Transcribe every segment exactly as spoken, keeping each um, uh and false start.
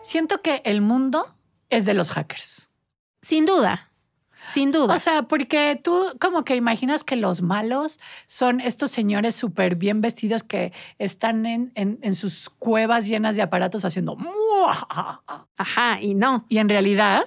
Siento que el mundo es de los hackers. Sin duda. Sin duda. O sea, porque tú como que imaginas que los malos son estos señores súper bien vestidos que están en, en, en sus cuevas llenas de aparatos haciendo... Ajá, y no. Y en realidad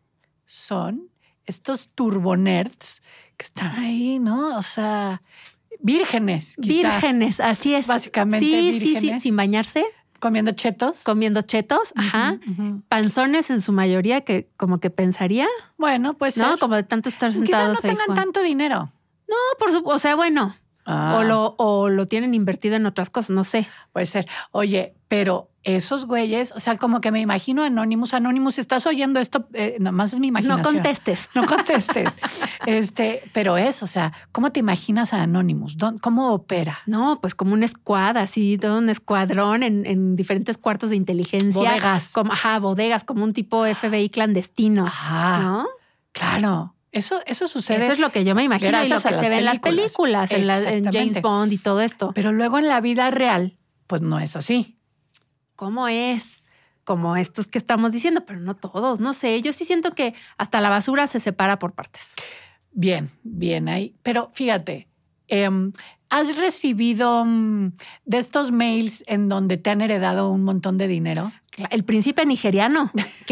son estos turbonerds que están ahí, ¿no? O sea, vírgenes. Quizá. Vírgenes, así es. Básicamente sí, vírgenes. Sí, sí, sin bañarse. Comiendo chetos. Comiendo chetos, uh-huh, ajá. Uh-huh. Panzones en su mayoría, que como que pensaría. Bueno, pues no, como de tanto estar sentados. Quizá no tengan ahí, tanto dinero. No, por supuesto, o sea, bueno. Ah. O, lo, o lo tienen invertido en otras cosas, no sé. Puede ser. Oye, pero esos güeyes, o sea, como que me imagino Anonymous. Anonymous, si estás oyendo esto, eh, nomás es mi imaginación. No contestes. No contestes. este, pero es, o sea, ¿cómo te imaginas a Anonymous? ¿Cómo opera? No, pues como un squad, así, todo un escuadrón en, en diferentes cuartos de inteligencia. Bodegas. Como, ajá, bodegas, como un tipo F B I clandestino. Ajá. ¿No? Claro. Eso, eso sucede. Eso es lo que yo me imagino y lo que se ve en las películas, en, la, en James Bond y todo esto. Pero luego en la vida real, pues no es así. ¿Cómo es? Como estos que estamos diciendo, pero no todos, no sé. Yo sí siento que hasta la basura se separa por partes. Bien, bien ahí. Pero fíjate, eh, ¿has recibido um, de estos mails en donde te han heredado un montón de dinero? El príncipe nigeriano.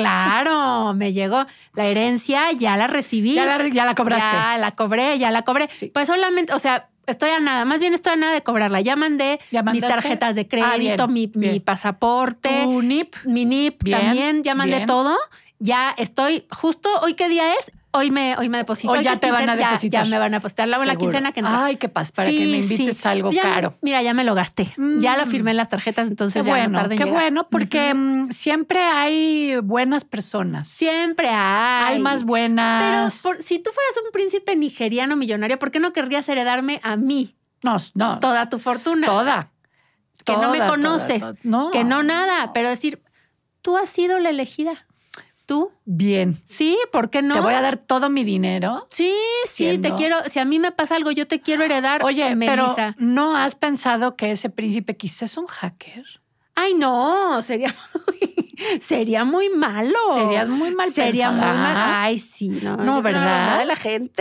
Claro, me llegó la herencia, ya la recibí. Ya la, ya la cobraste. Ya la cobré, ya la cobré. Sí. Pues solamente, o sea, estoy a nada, más bien estoy a nada de cobrarla. Ya mandé ¿Ya mis tarjetas de crédito, ah, bien, mi, bien. mi pasaporte. Tu N I P. Mi N I P bien, también, ya mandé bien. todo. Ya estoy, justo hoy, ¿qué día es? Hoy me, hoy me deposito. Hoy ya te van a depositar. Ya, ya me van a depositar la, la quincena que no. Ay, qué paz, para sí, que me invites sí. algo ya, caro. Mira, ya me lo gasté. Mm. Ya lo firmé en las tarjetas, entonces qué ya bueno, no tarde en Qué llegar. bueno, porque uh-huh. siempre hay buenas personas. Siempre hay. Almas buenas. Pero por, si tú fueras un príncipe nigeriano millonario, ¿por qué no querrías heredarme a mí? No, no. Toda tu fortuna. Toda. Que toda, no me conoces. Toda, toda. No. Que no nada. Pero decir, tú has sido la elegida. ¿Tú? Bien. Sí, ¿por qué no? Te voy a dar todo mi dinero. Sí, sí, siendo... te quiero. Si a mí me pasa algo, yo te quiero heredar. Oye, Melissa. pero ¿no has pensado que ese príncipe quizás es un hacker? Ay, no, sería muy, sería muy malo. Serías muy mal Sería pensada. muy mal. Ay, sí, no. No, ¿verdad? Nada de la gente.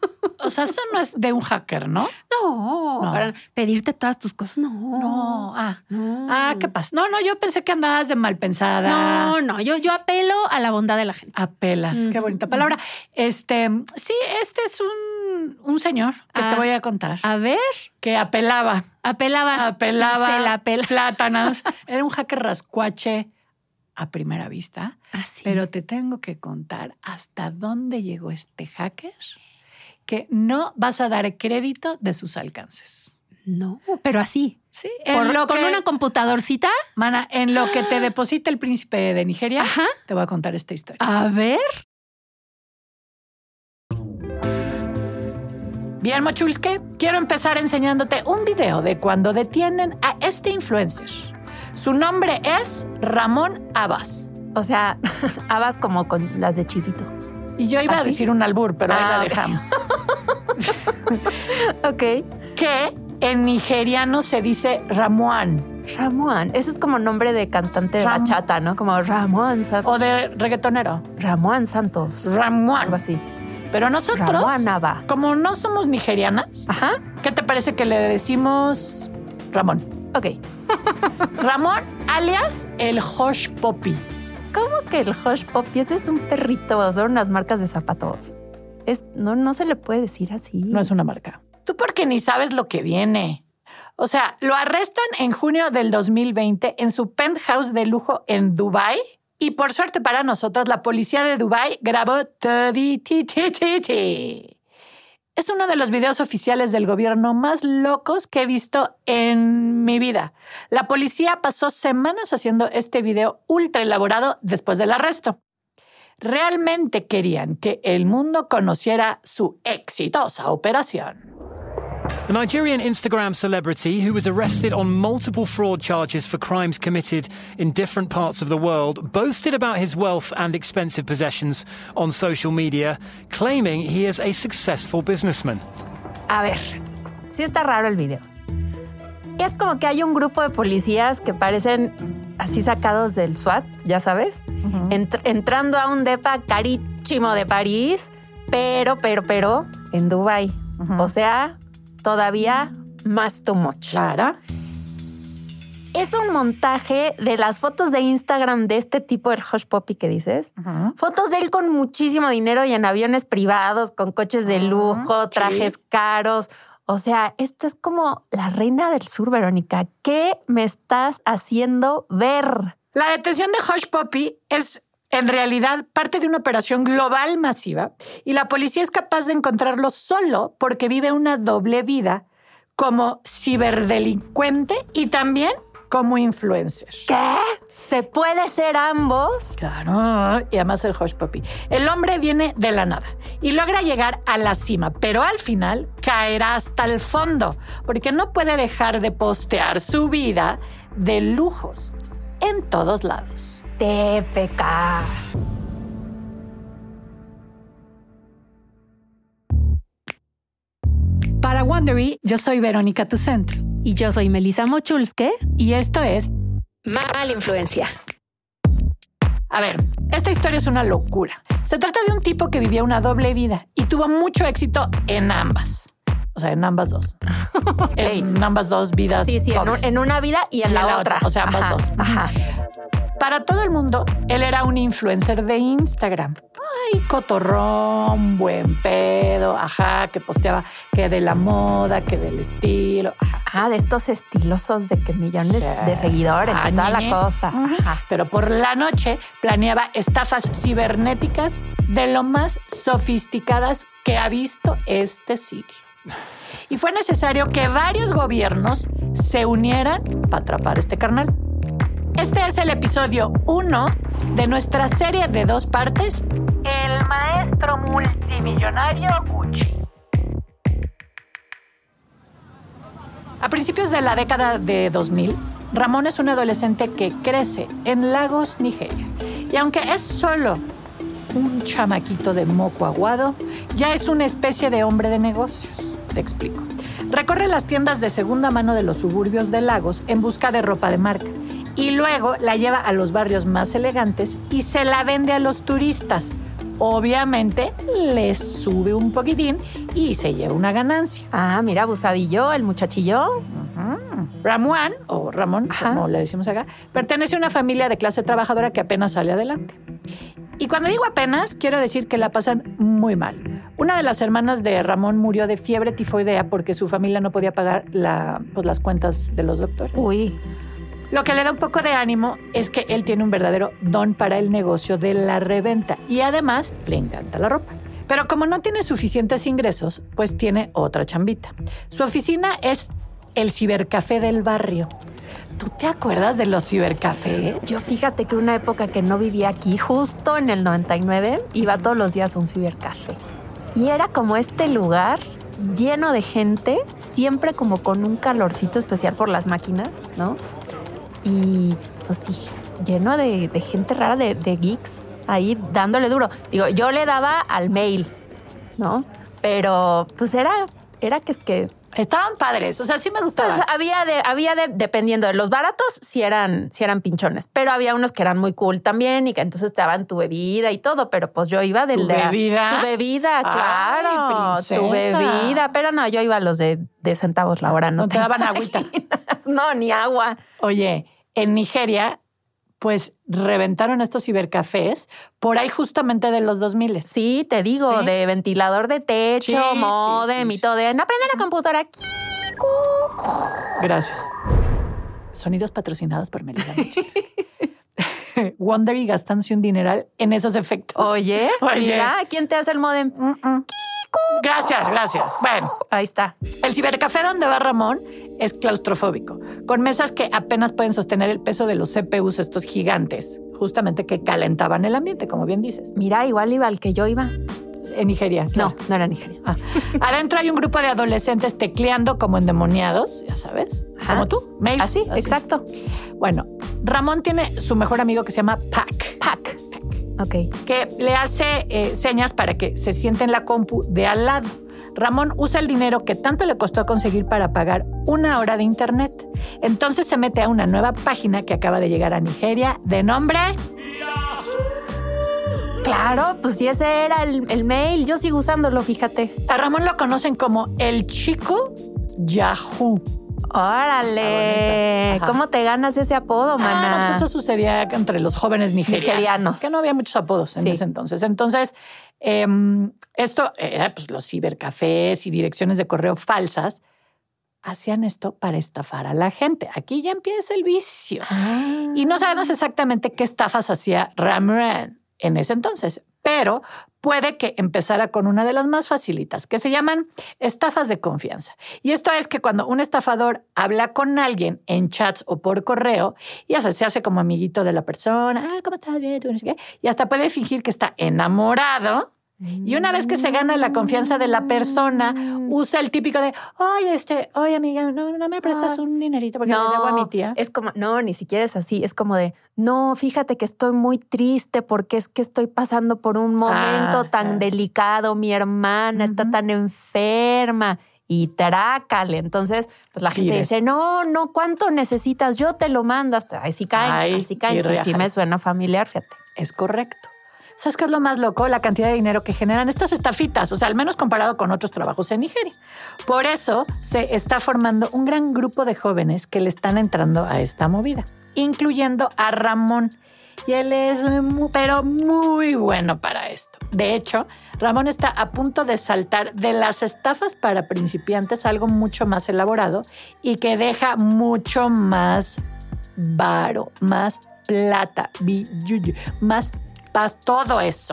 O sea, eso no es de un hacker, ¿no? No, no. Para pedirte todas tus cosas, no. No, ah, no. Ah, ¿qué pasa? No, no, yo pensé que andabas de mal pensada. No, no, yo, yo apelo a la bondad de la gente. Apelas, mm. qué bonita palabra. Este, sí, este es un, un señor que ah, te voy a contar. A ver. Que apelaba. Apelaba. Apelaba. Se la apela. Plátanos. Era un hacker rascuache a primera vista. Ah, sí. Pero te tengo que contar hasta dónde llegó este hacker, que no vas a dar crédito de sus alcances. No, pero así. Sí. Por, en lo ¿Con que, una computadorcita? Mana, en lo que te deposita el príncipe de Nigeria, Ajá. te voy a contar esta historia. A ver. Bien, Mochulske, quiero empezar enseñándote un video de cuando detienen a este influencer. Su nombre es Ramón Abbas. O sea, Abbas como con las de Chivito. Y yo iba ¿Ah, a decir sí? un albur, pero ah, ahí la okay. dejamos. Ok. Que en nigeriano se dice Ramuán. Ramuán. Ese es como nombre de cantante de Ram- bachata, ¿no? Como Ramuán Santos. O de reggaetonero. Ramuán Santos. Ramuán. Algo así. Pero nosotros, Ramuán, como no somos nigerianas, Ajá. ¿qué te parece que le decimos Ramón? Ok. Ramón, alias el Hush Puppy. ¿Cómo que el Hush Puppy? Ese es un perrito, son unas marcas de zapatos. Es, no, no se le puede decir así. No es una marca. Tú porque ni sabes lo que viene. O sea, lo arrestan en junio del dos mil veinte en su penthouse de lujo en Dubái. Y por suerte para nosotros, la policía de Dubái grabó todititititi. Es uno de los videos oficiales del gobierno más locos que he visto en mi vida. La policía pasó semanas haciendo este video ultra elaborado después del arresto. Realmente querían que el mundo conociera su exitosa operación. The Nigerian Instagram celebrity, who was arrested on multiple fraud charges for crimes committed in different parts of the world, boasted about his wealth and expensive possessions on social media, claiming he is a successful businessman. A ver, sí está raro el video. Es como que hay un grupo de policías que parecen así sacados del SWAT, ya sabes, uh-huh. Ent- entrando a un depa carísimo de París, pero, pero, pero, en Dubái. Uh-huh. O sea, todavía más too much. Claro. Es un montaje de las fotos de Instagram de este tipo, el Hush Puppy que dices. Uh-huh. Fotos de él con muchísimo dinero y en aviones privados, con coches de lujo, uh-huh. trajes sí. caros. O sea, esto es como la reina del sur, Verónica. ¿Qué me estás haciendo ver? La detención de Hush Puppy es en realidad parte de una operación global masiva y la policía es capaz de encontrarlo solo porque vive una doble vida como ciberdelincuente y también como influencer. ¿Qué? ¿Se puede ser ambos? Claro, y además el Hush Puppy. El hombre viene de la nada y logra llegar a la cima, pero al final caerá hasta el fondo porque no puede dejar de postear su vida de lujos en todos lados. T P K. Para Wondery, yo soy Verónica Toussaint. Y yo soy Melissa Mochulske. Y esto es Mala Influencia. A ver, esta historia es una locura. Se trata de un tipo que vivía una doble vida y tuvo mucho éxito en ambas. O sea, en ambas dos. Okay. En ambas dos vidas. Sí, sí, en, un, en una vida y en, y la, en la otra. otra. O sea, ambas ajá, dos. Ajá. Para todo el mundo, él era un influencer de Instagram. Ay, cotorrón, buen pedo, ajá, que posteaba que de la moda, que del estilo. Ajá. Ah, de estos estilosos de que millones sí. de seguidores ah, y toda ñe, la cosa. Ajá. Pero por la noche planeaba estafas cibernéticas de lo más sofisticadas que ha visto este siglo. Y fue necesario que varios gobiernos se unieran para atrapar a este carnal. Este es el episodio uno de nuestra serie de dos partes, El maestro multimillonario Gucci. A principios de la década de dos mil, Ramón es un adolescente que crece en Lagos, Nigeria. Y aunque es solo un chamaquito de moco aguado, ya es una especie de hombre de negocios. Te explico. Recorre las tiendas de segunda mano de los suburbios de Lagos en busca de ropa de marca. Y luego la lleva a los barrios más elegantes y se la vende a los turistas. Obviamente les sube un poquitín y se lleva una ganancia. Ah, mira, abusadillo, el muchachillo. Uh-huh. Ramón, o Ramón, Ajá. como le decimos acá, pertenece a una familia de clase trabajadora que apenas sale adelante. Y cuando digo apenas, quiero decir que la pasan muy mal. Una de las hermanas de Ramón murió de fiebre tifoidea porque su familia no podía pagar la, pues, las cuentas de los doctores. Uy. Lo que le da un poco de ánimo es que él tiene un verdadero don para el negocio de la reventa y además le encanta la ropa. Pero como no tiene suficientes ingresos, pues tiene otra chambita. Su oficina es el cibercafé del barrio. ¿Tú te acuerdas de los cibercafés? Yo fíjate que una época que no vivía aquí, justo en el noventa y nueve, iba todos los días a un cibercafé. Y era como este lugar lleno de gente, siempre como con un calorcito especial por las máquinas, ¿no? Y pues sí, lleno de, de gente rara, de, de geeks, ahí dándole duro. Digo, yo le daba al mail, ¿no? Pero pues era, era que es que... Estaban padres, o sea, sí me gustaban. Pues había de, había de, dependiendo de los baratos, sí eran, sí eran pinchones, pero había unos que eran muy cool también y que entonces te daban tu bebida y todo, pero pues yo iba del ¿Tu de... bebida? Tu bebida, claro. Ay, tu bebida, pero no, yo iba a los de, de centavos la hora. No, no te, te daban agüita. No, ni agua. Oye, en Nigeria, pues reventaron estos cibercafés por ahí justamente de los dos mil. Sí, te digo, ¿sí? De ventilador de techo, sí, módem sí, sí, y todo. De aprender la computadora. Gracias. Sonidos patrocinados por Melissa. Wondery gastándose un dineral en esos efectos. Oye, Oye. Mira, ¿quién te hace el módem? Uh-uh. Gracias, gracias. Bueno, ahí está. El cibercafé donde va Ramón es claustrofóbico, con mesas que apenas pueden sostener el peso de los C P Us, estos gigantes, justamente que calentaban el ambiente, como bien dices. Mira, igual iba al que yo iba. En Nigeria. Claro. No, no era Nigeria. Ah. Adentro hay un grupo de adolescentes tecleando como endemoniados, ya sabes, Ajá. como tú. Mails. Así, Así, exacto. Bueno, Ramón tiene su mejor amigo que se llama Pac. Pac. Ok. Que le hace eh, señas para que se siente en la compu de al lado. Ramón usa el dinero que tanto le costó conseguir para pagar una hora de internet. Entonces se mete a una nueva página que acaba de llegar a Nigeria de nombre... Claro, pues si ese era el, el mail, yo sigo usándolo, fíjate. A Ramón lo conocen como el chico Yahoo. ¡Órale! ¿Cómo te ganas ese apodo, maná? Ah, no, pues eso sucedía entre los jóvenes nigerianos. Nigerianos. Que no había muchos apodos en sí. ese entonces. Entonces, eh, esto era pues los cibercafés y direcciones de correo falsas. Hacían esto para estafar a la gente. Aquí ya empieza el vicio. Ah. Y no sabemos exactamente qué estafas hacía Ramón en ese entonces, pero puede que empezara con una de las más facilitas, que se llaman estafas de confianza. Y esto es que cuando un estafador habla con alguien en chats o por correo, y hasta se hace como amiguito de la persona, ah, ¿cómo estás? Bien, tú no sé qué, y hasta puede fingir que está enamorado. Y una vez que se gana la confianza de la persona, usa el típico de, oye, este, oye, amiga, no, no me prestas un dinerito porque no, le debo a mi tía. Es como, no, ni siquiera es así. Es como de, no, fíjate que estoy muy triste porque es que estoy pasando por un momento ah, tan ah. delicado. Mi hermana uh-huh. está tan enferma. Y trácale. Entonces, pues la gente dice, no, no, ¿cuánto necesitas? Yo te lo mando. Hasta ahí sí caen, Ay, ahí sí caen. Sí, sí me suena familiar, fíjate. Es correcto. ¿Sabes qué es lo más loco? La cantidad de dinero que generan estas estafitas, o sea, al menos comparado con otros trabajos en Nigeria. Por eso se está formando un gran grupo de jóvenes que le están entrando a esta movida, incluyendo a Ramón. Y él es, muy, pero muy bueno para esto. De hecho, Ramón está a punto de saltar de las estafas para principiantes a algo mucho más elaborado y que deja mucho más varo, más plata, billuyo, más para todo eso.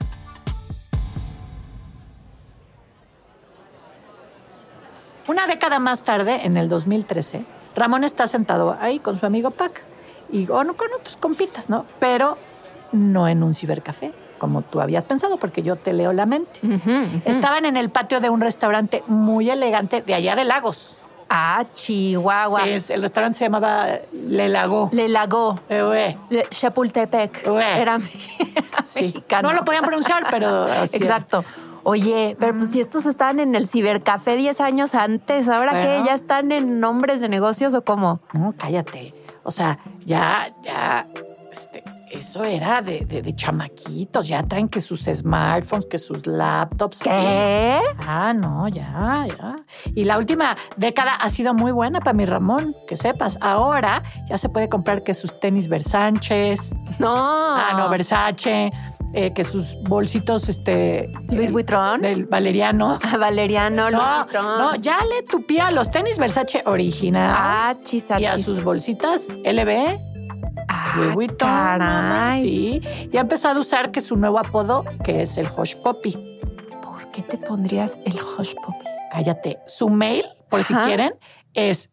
Una década más tarde, en el dos mil trece, Ramón está sentado ahí con su amigo Pac y o no, con otros compitas, ¿no? Pero no en un cibercafé, como tú habías pensado, porque yo te leo la mente. Uh-huh, uh-huh. Estaban en el patio de un restaurante muy elegante de allá de Lagos. Ah, Chihuahua. Sí, el restaurante se llamaba Le Lago. Le Lago. Eh, Le Chapultepec. Eh. Era, era sí. mexicano. No lo podían pronunciar, pero así exacto. Era. Oye, pero pues si estos estaban en el cibercafé diez años antes, ¿ahora bueno. qué? ¿Ya están en nombres de negocios o cómo? No, cállate. O sea, ya, ya, este... Eso era de, de, de chamaquitos. Ya traen que sus smartphones, que sus laptops. ¿Qué? Así. Ah, no, ya, ya. Y la última década ha sido muy buena para mi Ramón, que sepas. Ahora ya se puede comprar que sus tenis Versace. No. Ah, no, Versace. Eh, que sus bolsitos, este... Luis Vuitton. Del Valeriano. Ah, Valeriano, Luis no, Vuitton. No, ya le tupía a los tenis Versace originales. Ah, chis, Y a chis. sus bolsitas L B. Ah, Louis Vuitton, caray. Sí. Y ha empezado a usar que su nuevo apodo, que es el Hush Puppy. ¿Por qué te pondrías el Hush Puppy? Cállate. Su mail, por Ajá. si quieren, es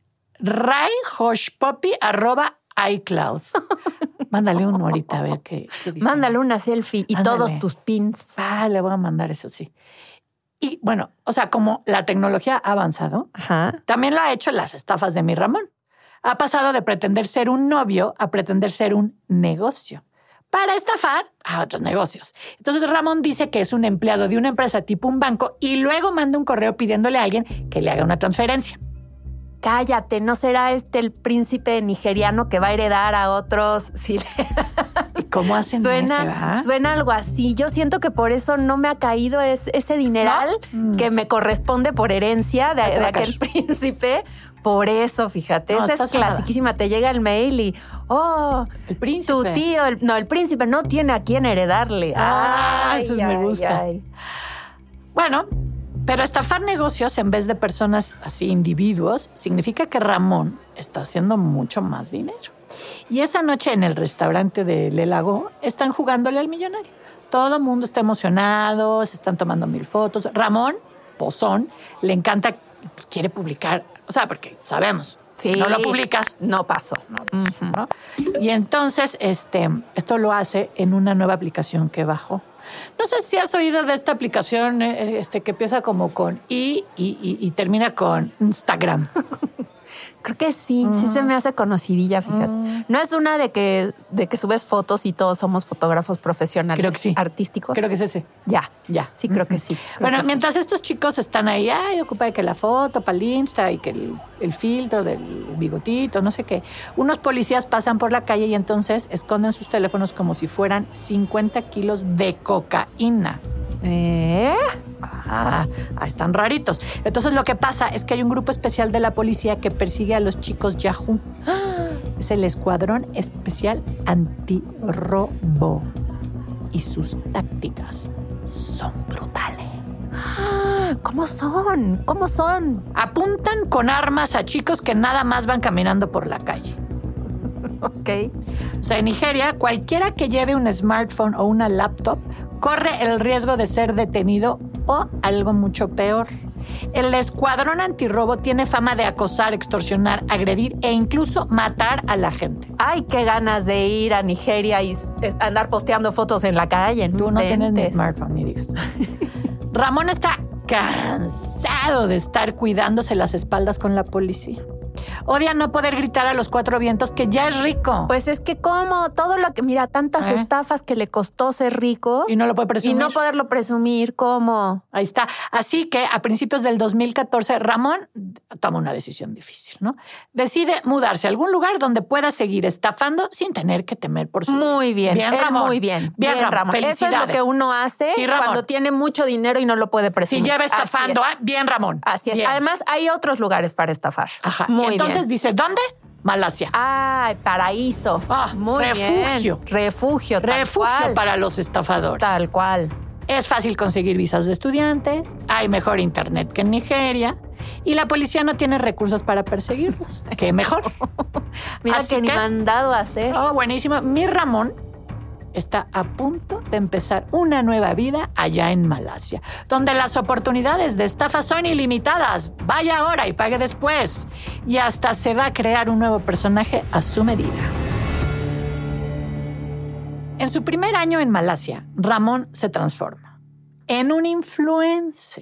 rayhushpuppy arroba iCloud. Mándale uno ahorita a ver qué, qué dice. Mándale una selfie y Ándale. Todos tus pins. Ah, le voy a mandar eso, sí. Y bueno, o sea, como la tecnología ha avanzado, Ajá. también lo ha hecho las estafas de mi Ramón. Ha pasado de pretender ser un novio a pretender ser un negocio para estafar a otros negocios. Entonces Ramón dice que es un empleado de una empresa tipo un banco y luego manda un correo pidiéndole a alguien que le haga una transferencia. Cállate, ¿no será este el príncipe nigeriano que va a heredar a otros? Sí. ¿Y cómo hacen suena, eso? Suena algo así. Yo siento que por eso no me ha caído ese, ese dineral ¿No? que me corresponde por herencia de, de aquel príncipe. Por eso, fíjate, no, esa es clasiquísima. Te llega el mail y, oh, el príncipe. Tu tío, el, no, el príncipe no tiene a quién heredarle. Ah, ay, eso ay, me gusta. Ay. Bueno, pero estafar negocios en vez de personas así, individuos, significa que Ramón está haciendo mucho más dinero. Y esa noche en el restaurante de Le Lago están jugándole al millonario. Todo el mundo está emocionado, se están tomando mil fotos. Ramón, pozón, le encanta, pues, quiere publicar. O sea, porque sabemos, sí, si no lo publicas, no pasó. No pasó, uh-huh. ¿no? Y entonces, este, esto lo hace en una nueva aplicación que bajó. No sé si has oído de esta aplicación este, que empieza como con I y, y, y termina con Instagram. Creo que sí, mm. sí se me hace conocidilla, fíjate. Mm. No es una de que, de que subes fotos y todos somos fotógrafos profesionales. Creo que sí. Artísticos. Creo que es ese. Ya, ya. Sí, creo uh-huh. que sí. Creo bueno, que mientras sí. estos chicos están ahí, ay, ocupa de que la foto para el Insta y que el, el filtro del bigotito, no sé qué. Unos policías pasan por la calle y entonces esconden sus teléfonos como si fueran cincuenta kilos de cocaína. ¿Eh? Ah, están raritos. Entonces lo que pasa es que hay un grupo especial de la policía que persigue a los chicos Yahoo. Es el Escuadrón Especial Antirrobo. Y sus tácticas son brutales. ¿Cómo son? ¿Cómo son? Apuntan con armas a chicos que nada más van caminando por la calle. Ok. O sea, en Nigeria, cualquiera que lleve un smartphone o una laptop corre el riesgo de ser detenido o algo mucho peor. El escuadrón antirrobo tiene fama de acosar, extorsionar, agredir e incluso matar a la gente. Ay, qué ganas de ir a Nigeria y andar posteando fotos en la calle. Tú no tienes ni smartphone, ni digas. Ramón está cansado de estar cuidándose las espaldas con la policía. Odia no poder gritar a los cuatro vientos que ya es rico. Pues es que como todo lo que, mira, tantas ¿Eh? estafas que le costó ser rico. Y no lo puede presumir. Y no poderlo presumir, ¿cómo? Ahí está. Así que a principios del dos mil catorce, Ramón toma una decisión difícil, ¿no? Decide mudarse a algún lugar donde pueda seguir estafando sin tener que temer por su vida. Muy bien. Bien, Ramón. Muy bien. Bien, bien Ramón. Eso es lo que uno hace sí, cuando tiene mucho dinero y no lo puede presumir. Si lleva estafando, ¿eh? Bien, Ramón. Así es. Bien. Además, hay otros lugares para estafar. Ajá. Muy y entonces bien. dice, ¿dónde? Malasia. Ay, paraíso. Ah, Muy refugio. bien. Refugio. Tal refugio cual. para los estafadores. Tal cual. Es fácil conseguir visas de estudiante, hay mejor internet que en Nigeria y la policía no tiene recursos para perseguirlos. ¡Qué mejor! Mira Así que ni que, mandado a hacer. Oh, buenísimo. Mi Ramón está a punto de empezar una nueva vida allá en Malasia, donde las oportunidades de estafa son ilimitadas. Vaya ahora y pague después. Y hasta se va a crear un nuevo personaje a su medida. En su primer año en Malasia, Ramón se transforma en un influencer.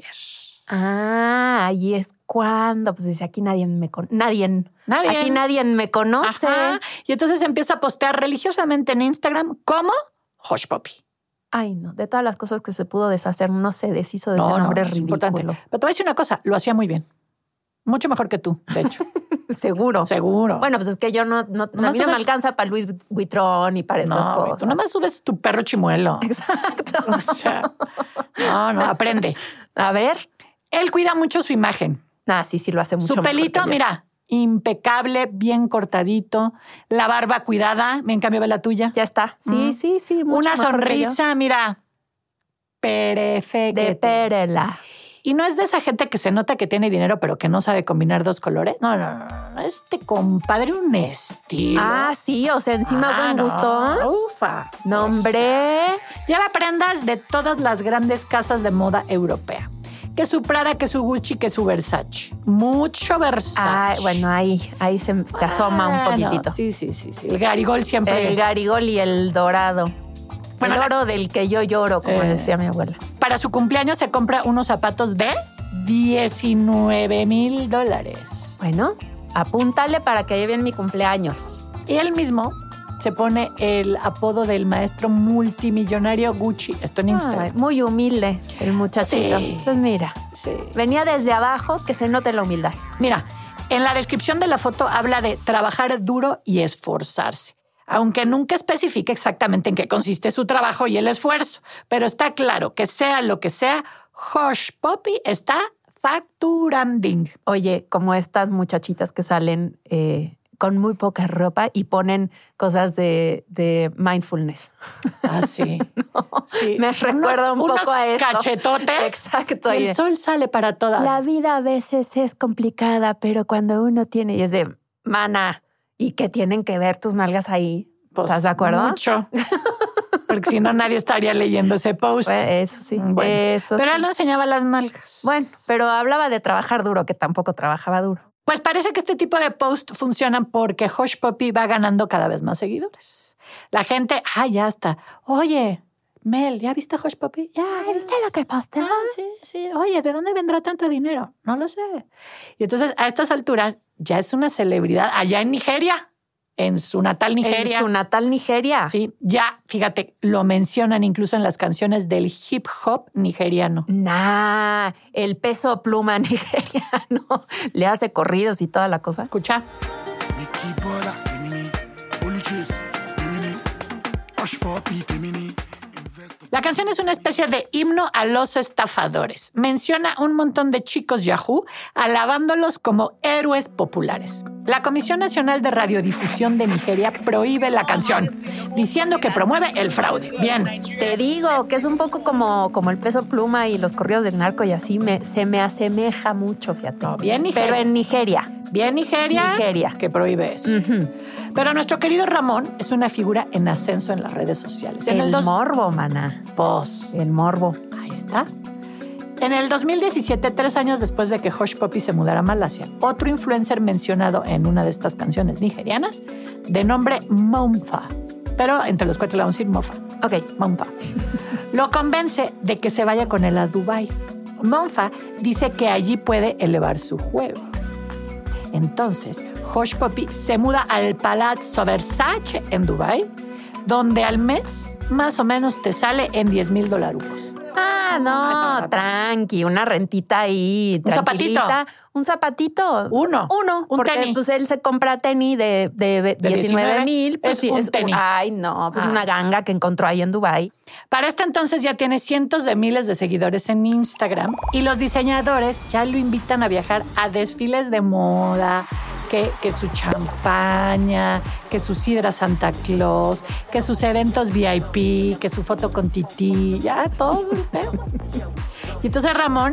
Ah, ahí es cuando, pues dice, aquí nadie me conoce. Nadie. Nadie. Aquí nadie me conoce. Ajá. Y entonces empieza a postear religiosamente en Instagram como Hush Puppy. Ay, no, de todas las cosas que se pudo deshacer, no se deshizo de no, ese nombre no, es ridículo. Importante. Pero te voy a decir una cosa, lo hacía muy bien. Mucho mejor que tú, de hecho. Seguro. Seguro. Bueno, pues es que yo no, no, no a mí no me alcanza para Louis Vuitton y para estas no, cosas. Tú nada más subes tu perro chimuelo. Exacto. O sea, no, no, aprende. A ver. Él cuida mucho su imagen. Ah, sí, sí, lo hace mucho Su pelito, mira, impecable, bien cortadito. La barba cuidada. En cambio, ve la tuya. Ya está. Sí, mm. sí, sí. Mucho Una sonrisa, mira, perfecta. De perela. Y no es de esa gente que se nota que tiene dinero, pero que no sabe combinar dos colores. No, no, no. no. Este compadre, un estilo. Ah, sí, o sea, encima ah, buen gusto. No, ufa. No, hombre. Lleva prendas de todas las grandes casas de moda europea. Que su Prada, que su Gucci, que su Versace. Mucho Versace. Ah, bueno, ahí, ahí se, se asoma ah, un poquitito. No, sí, sí, sí, sí. El Garigol siempre. El Garigol y el dorado. Bueno, el oro la... del que yo lloro, como eh, decía mi abuela. Para su cumpleaños se compra unos zapatos de diecinueve mil dólares. Bueno, apúntale para que lleven mi cumpleaños. Y él mismo se pone el apodo del maestro multimillonario Gucci. Esto en Instagram. Ay, muy humilde el muchachito. Sí, pues mira, sí. venía desde abajo, que se note la humildad. Mira, en la descripción de la foto habla de trabajar duro y esforzarse. Aunque nunca especifica exactamente en qué consiste su trabajo y el esfuerzo. Pero está claro que sea lo que sea, Hush Puppy está facturanding. Oye, como estas muchachitas que salen eh, con muy poca ropa y ponen cosas de, de mindfulness. Ah, sí. no, sí. Me recuerda un unos poco a eso. Cachetotes. Exacto. El sol sale para todas. La vida a veces es complicada, pero cuando uno tiene... Y es de, mana... ¿Y qué tienen que ver tus nalgas ahí? Pues, ¿Estás de acuerdo? Mucho. Porque si no, nadie estaría leyendo ese post. Pues eso sí. Bueno, eso pero sí. él no enseñaba las nalgas. Bueno, pero hablaba de trabajar duro, que tampoco trabajaba duro. Pues parece que este tipo de post funcionan porque Hush Puppy va ganando cada vez más seguidores. La gente, ah, ya está. Oye, Mel, ¿ya viste Hush Puppy? Ya, ¿viste lo que postea? Ah, sí, sí. Oye, ¿de dónde vendrá tanto dinero? No lo sé. Y entonces, a estas alturas, ya es una celebridad allá en Nigeria, en su natal Nigeria. En su natal Nigeria. Sí, ya, fíjate, lo mencionan incluso en las canciones del hip hop nigeriano. Nah, el Peso Pluma nigeriano le hace corridos y toda la cosa. Escucha. La canción es una especie de himno a los estafadores. Menciona un montón de chicos Yahoo alabándolos como héroes populares. La Comisión Nacional de Radiodifusión de Nigeria prohíbe la canción, diciendo que promueve el fraude. Bien. Te digo que es un poco como, como el Peso Pluma y los corridos del narco y así me, se me asemeja mucho, fíjate. No, bien Nigeria. Pero en Nigeria. Bien Nigeria. Nigeria. Que prohíbe eso. Uh-huh. Pero nuestro querido Ramón es una figura en ascenso en las redes sociales. En el el dos... morbo, maná. Pues, el morbo. Ahí está. En el dos mil diecisiete, tres años después de que Hush Puppy se mudara a Malasia, otro influencer mencionado en una de estas canciones nigerianas, de nombre Monfa, pero entre los cuatro le vamos a decir Mofa. Ok. Monfa. Lo convence de que se vaya con él a Dubái. Monfa dice que allí puede elevar su juego. Entonces, Hush Puppy se muda al Palazzo Versace en Dubái, donde al mes más o menos te sale en diez mil dolarucos. Ah, no, no tranqui, una rentita ahí, un tranquilita. zapatito. Un zapatito. Uno. Uno, un porque tenis. Pues él se compra tenis de, de, de diecinueve mil. Pues es sí, un es tenis. Ay, no, pues ah. una ganga que encontró ahí en Dubái. Para este entonces ya tiene cientos de miles de seguidores en Instagram y los diseñadores ya lo invitan a viajar a desfiles de moda, que, que su champaña, que su sidra Santa Claus, que sus eventos V I P, que su foto con Titi, ya todo. ¿eh? Y entonces Ramón,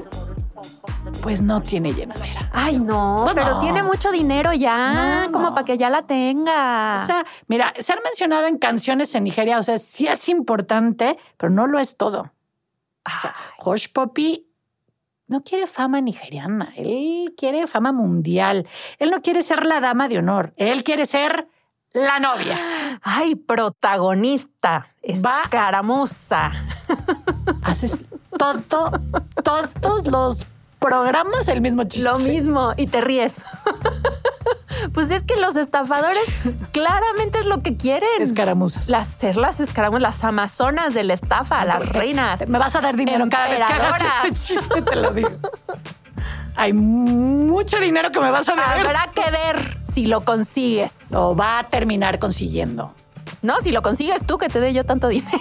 pues no tiene llenadera. Ay, no, pues pero no. tiene mucho dinero ya, no, como no. para que ya la tenga. O sea, mira, ser mencionado en canciones en Nigeria, o sea, sí es importante, pero no lo es todo. O sea, Hush Puppy no quiere fama nigeriana, él quiere fama mundial. Él no quiere ser la dama de honor, él quiere ser la novia. Ay, protagonista, Va. escaramuza. Haces todo, todos los programas el mismo chiste. Lo mismo, y te ríes. Pues es que los estafadores claramente es lo que quieren. Escaramuzas. Las ser las escaramuzas, las amazonas de la estafa, las reinas. Me vas a dar dinero cada vez que hagas este chiste, te lo digo. Hay mucho dinero que me vas a dar. Habrá que ver si lo consigues. Lo va a terminar consiguiendo. No, si lo consigues tú, que te dé yo tanto dinero.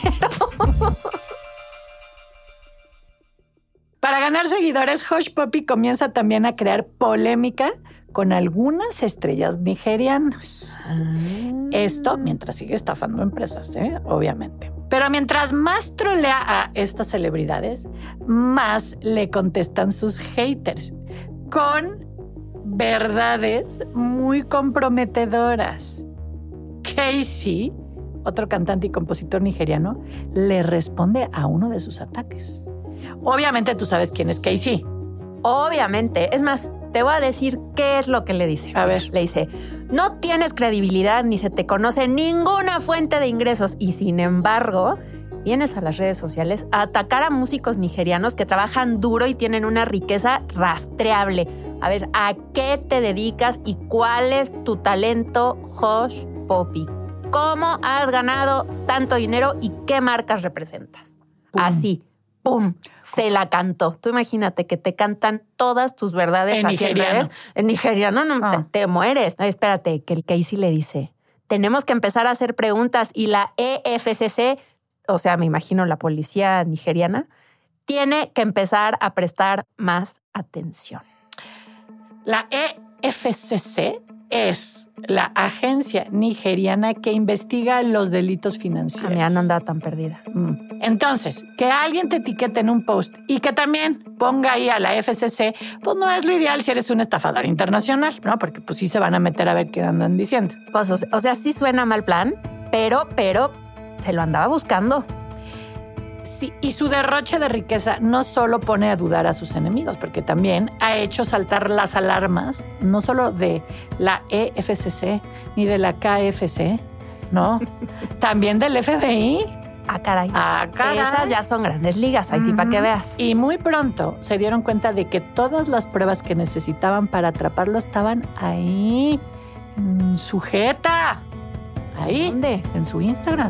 Para ganar seguidores, Hush Puppy comienza también a crear polémica con algunas estrellas nigerianas. Ah. Esto mientras sigue estafando empresas, ¿eh? Obviamente. Pero mientras más trolea a estas celebridades, más le contestan sus haters con verdades muy comprometedoras. Casey, otro cantante y compositor nigeriano, le responde a uno de sus ataques. Obviamente tú sabes quién es Casey. Obviamente. Es más, te voy a decir qué es lo que le dice. A ver. Le dice, no tienes credibilidad ni se te conoce ninguna fuente de ingresos y sin embargo, vienes a las redes sociales a atacar a músicos nigerianos que trabajan duro y tienen una riqueza rastreable. A ver, ¿a qué te dedicas y cuál es tu talento, Hush Puppy? ¿Cómo has ganado tanto dinero y qué marcas representas? Pum. Así. ¡Pum! Se la cantó. Tú imagínate que te cantan todas tus verdades en así nigeriano. En, redes. En nigeriano no, ah. te, te mueres. No, espérate, que el Casey le dice, tenemos que empezar a hacer preguntas y la E F C C, o sea, me imagino la policía nigeriana, tiene que empezar a prestar más atención. La E F C C es la agencia nigeriana que investiga los delitos financieros. A mí no andaba tan perdida. Mm. Entonces, que alguien te etiquete en un post y que también ponga ahí a la F C C, pues no es lo ideal si eres un estafador internacional, ¿no? Porque pues sí se van a meter a ver qué andan diciendo. Pues, o sea, o sea, sí suena mal plan, pero, pero se lo andaba buscando. Sí, y su derroche de riqueza no solo pone a dudar a sus enemigos, porque también ha hecho saltar las alarmas, no solo de la E F C C ni de la K F C, no, también del F B I. Ah, caray. Ah, caray. Esas ya son grandes ligas, ahí sí Ujú. para que veas. Y muy pronto se dieron cuenta de que todas las pruebas que necesitaban para atraparlo estaban ahí, en su jeta. Ahí, ¿Dónde? en su Instagram.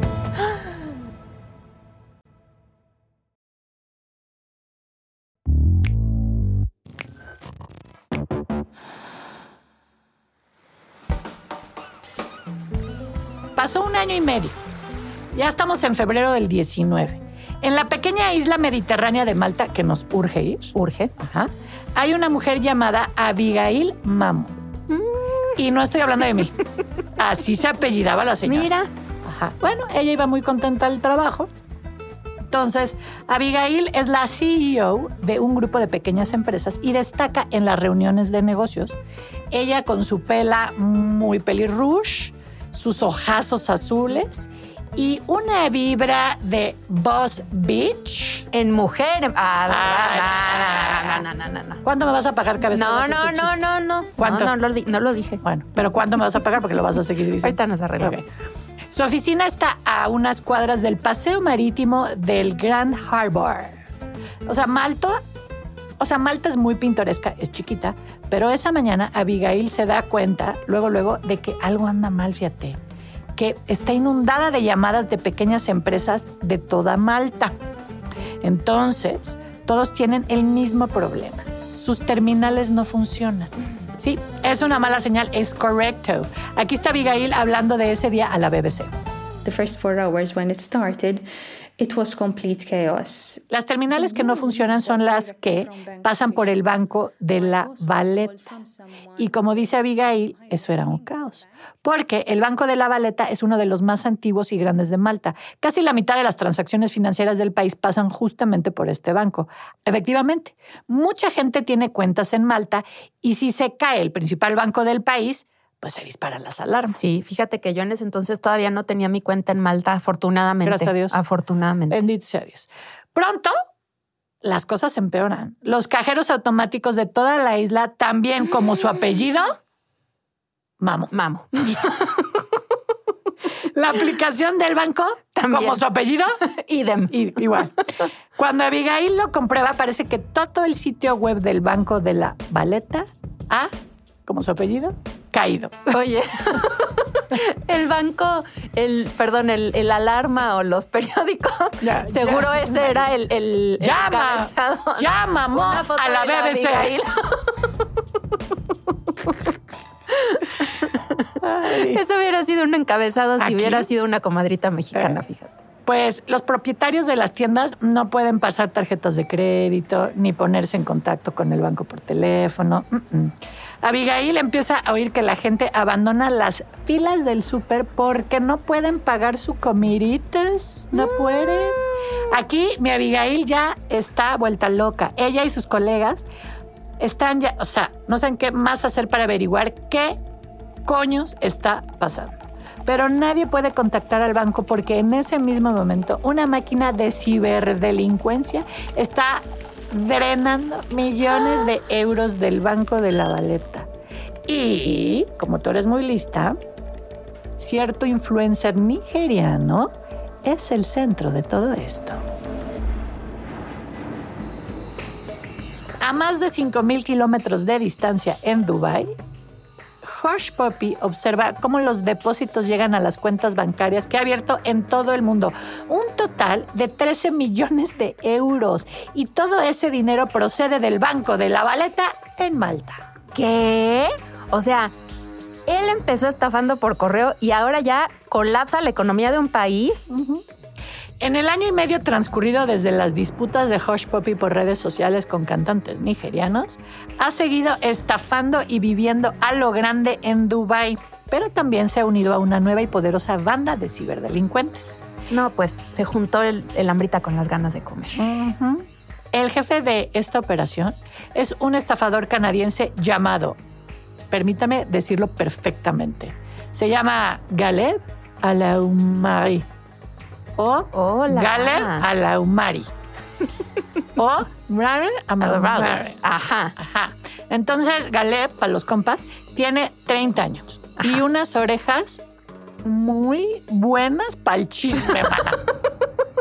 Pasó un año y medio. Ya estamos en febrero del diecinueve. En la pequeña isla mediterránea de Malta, que nos urge ir, Urge. ajá, hay una mujer llamada Abigail Mamo. Y no estoy hablando de mí. Así se apellidaba la señora. Mira. Ajá. Bueno, ella iba muy contenta al trabajo. Entonces, Abigail es la C E O de un grupo de pequeñas empresas y destaca en las reuniones de negocios. Ella con su pela muy pelirrush, sus ojazos azules y una vibra de Boss Bitch. En mujer. Ah, Ah, no, no, no, no, no, no. ¿Cuándo me vas a pagar, cabeza? No, Hagas no, ese no, chiste. no, no. ¿Cuánto? No, no, lo di- no lo dije. Bueno, pero ¿cuándo me vas a pagar? Porque lo vas a seguir diciendo. Ahorita nos arreglamos. Ok. Su oficina está a unas cuadras del paseo marítimo del Grand Harbor. O sea, Malta, o sea, Malta es muy pintoresca, es chiquita, pero esa mañana Abigail se da cuenta, luego, luego, de que algo anda mal, fíjate, que está inundada de llamadas de pequeñas empresas de toda Malta. Entonces, todos tienen el mismo problema. Sus terminales no funcionan. Sí, es una mala señal, es correcto. Aquí está Abigail hablando de ese día a la B B C. The first four hours when it started, it was complete chaos. Las terminales que no funcionan son las que pasan por el banco de la Valeta. Y como dice Abigail, eso era un caos. Porque el Banco de la Valeta es uno de los más antiguos y grandes de Malta. Casi la mitad de las transacciones financieras del país pasan justamente por este banco. Efectivamente, mucha gente tiene cuentas en Malta y si se cae el principal banco del país, pues se disparan las alarmas. Sí, fíjate que yo en ese entonces todavía no tenía mi cuenta en Malta, afortunadamente. Gracias a Dios. Afortunadamente. Bendito sea Dios. Pronto, las cosas empeoran. Los cajeros automáticos de toda la isla, también como su apellido, Mamo. Mamo. La aplicación del banco, También. como su apellido, Idem. y- igual. Cuando Abigail lo comprueba, parece que todo el sitio web del Banco de la Valeta ha, como su apellido, caído. Oye, el banco, el, perdón, el, el alarma o los periódicos, Ya, seguro ya. ese era el, el, el Llama, encabezado. llama, Mo, Una foto a la de B B C. Abigail. Ay. Eso hubiera sido un encabezado si ¿Aquí? hubiera sido una comadrita mexicana, Eh. fíjate. Pues los propietarios de las tiendas no pueden pasar tarjetas de crédito ni ponerse en contacto con el banco por teléfono. Mm-mm. Abigail empieza a oír que la gente abandona las filas del súper porque no pueden pagar sus comiditas. No pueden. Aquí mi Abigail ya está vuelta loca. Ella y sus colegas están ya, o sea, no saben qué más hacer para averiguar qué coños está pasando. Pero nadie puede contactar al banco porque en ese mismo momento una máquina de ciberdelincuencia está drenando millones de euros del Banco de la Valeta. Y, como tú eres muy lista, cierto influencer nigeriano es el centro de todo esto. A más de cinco mil kilómetros de distancia en Dubái, Hush Puppy observa cómo los depósitos llegan a las cuentas bancarias que ha abierto en todo el mundo. Un total de trece millones de euros. Y todo ese dinero procede del Banco de la Valeta en Malta. ¿Qué? O sea, él empezó estafando por correo y ahora ya colapsa la economía de un país. Uh-huh. En el año y medio transcurrido desde las disputas de Hush Puppy por redes sociales con cantantes nigerianos, ha seguido estafando y viviendo a lo grande en Dubái, pero también se ha unido a una nueva y poderosa banda de ciberdelincuentes. No, pues se juntó el, el hambrita con las ganas de comer. Uh-huh. El jefe de esta operación es un estafador canadiense llamado, permítame decirlo perfectamente, se llama Galeb Alaoumari. O Hola. Galeb Alaoumari. O Galeb Alaoumari. Ajá. Ajá. Entonces, Galeb, para los compas, tiene treinta años. Ajá. Y unas orejas muy buenas para el chisme, mana.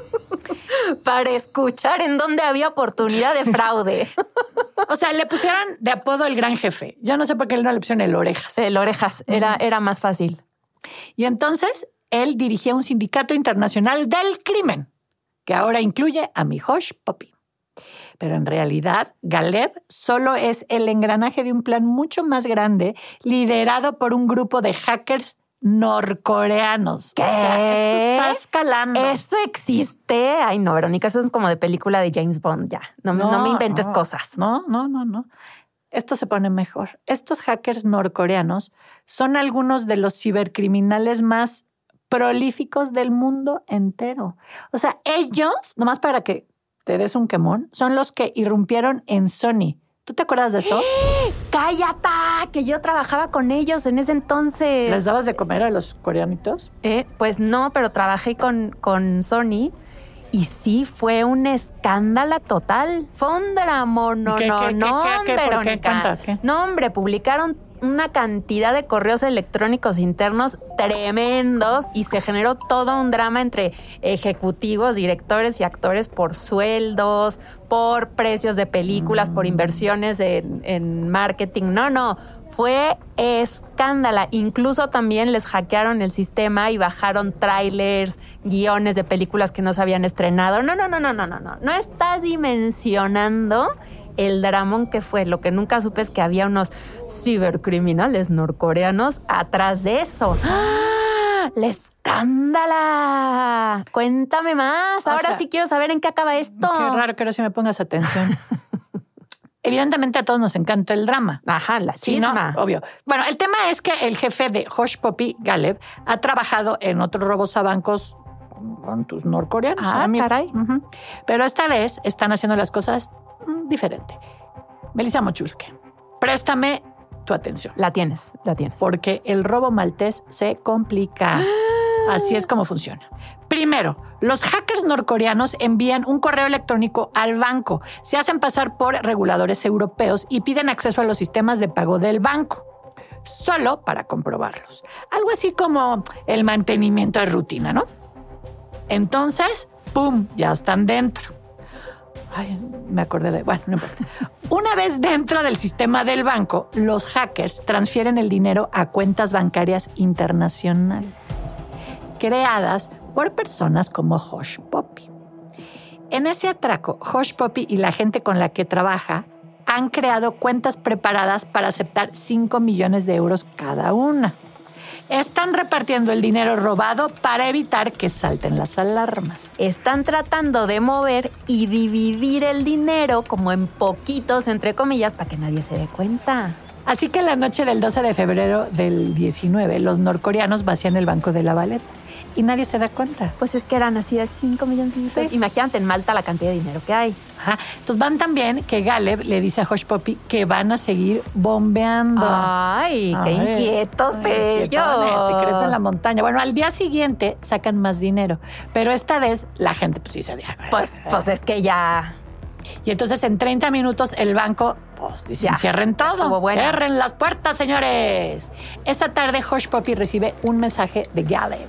para escuchar en dónde había oportunidad de fraude. O sea, le pusieron de apodo el gran jefe. Yo no sé por qué no le pusieron el Orejas. El Orejas, era, era más fácil. Y entonces él dirigía un sindicato internacional del crimen, que ahora incluye a mi Hush Puppy. Pero en realidad, Galeb solo es el engranaje de un plan mucho más grande, liderado por un grupo de hackers norcoreanos. ¿Qué? O sea, esto está escalando. ¿Eso existe? Ay, no, Verónica, eso es como de película de James Bond, ya. No, no, no me inventes no, cosas. No, no, no, no. Esto se pone mejor. Estos hackers norcoreanos son algunos de los cibercriminales más prolíficos del mundo entero. O sea, ellos, nomás para que te des un quemón, son los que irrumpieron en Sony. ¿Tú te acuerdas de eso? ¡Eh! ¡Cállate! Que yo trabajaba con ellos en ese entonces. ¿Les dabas de comer a los coreanitos? Eh, pues no, pero trabajé con, con Sony y sí fue un escándalo total. Fue un drama, no, ¿Qué, no, qué, no, qué, qué, qué, Verónica. ¿por qué? Cuenta, ¿qué? No, hombre, publicaron una cantidad de correos electrónicos internos tremendos y se generó todo un drama entre ejecutivos, directores y actores por sueldos, por precios de películas, por inversiones en, en marketing. No, no, fue escándalo. Incluso también les hackearon el sistema y bajaron trailers, guiones de películas que no se habían estrenado. No, no, no, no, no, no, no. No estás dimensionando el dramón que fue. Lo que nunca supe es que había unos cibercriminales norcoreanos atrás de eso. ¡Ah! ¡La escándala! Cuéntame más. Ahora o sea, sí quiero saber en qué acaba esto. Qué raro que ahora sí me pongas atención. Evidentemente a todos nos encanta el drama. Ajá, la chisma. Sí, ¿no? Obvio. Bueno, el tema es que el jefe de Hush Puppy, Galeb, ha trabajado en otros robos a bancos con tus norcoreanos. Ah, amigos. Caray. Uh-huh. Pero esta vez están haciendo las cosas diferente. Melissa Mochulske, préstame tu atención. La tienes, la tienes. Porque el robo maltés se complica. Así es como funciona. Primero, los hackers norcoreanos envían un correo electrónico al banco, se hacen pasar por reguladores europeos y piden acceso a los sistemas de pago del banco, solo para comprobarlos. Algo así como el mantenimiento de rutina, ¿no? Entonces, ¡pum!, ya están dentro. Ay, me acordé de... Bueno, no importa. Una vez dentro del sistema del banco, los hackers transfieren el dinero a cuentas bancarias internacionales, creadas por personas como Hush Puppy. En ese atraco, Hush Puppy y la gente con la que trabaja han creado cuentas preparadas para aceptar cinco millones de euros cada una. Están repartiendo el dinero robado para evitar que salten las alarmas. Están tratando de mover y dividir el dinero como en poquitos, entre comillas, para que nadie se dé cuenta. Así que la noche del doce de febrero del diecinueve, los norcoreanos vacían el Banco de la Valeta y nadie se da cuenta. Pues es que eran así de cinco milloncitos. Sí. Imagínate en Malta la cantidad de dinero que hay. Ajá. Entonces van tan bien que Galeb le dice a Hush Puppy que van a seguir bombeando. Ay, qué Ay, inquietos ay, ellos. Secreto en la montaña. Bueno, al día siguiente sacan más dinero, pero esta vez la gente pues sí se deja. Pues, pues es que ya... Y entonces en treinta minutos el banco, pues dicen, ya, cierren todo, cierren las puertas, señores. Esa tarde Hush Puppy recibe un mensaje de Galeb.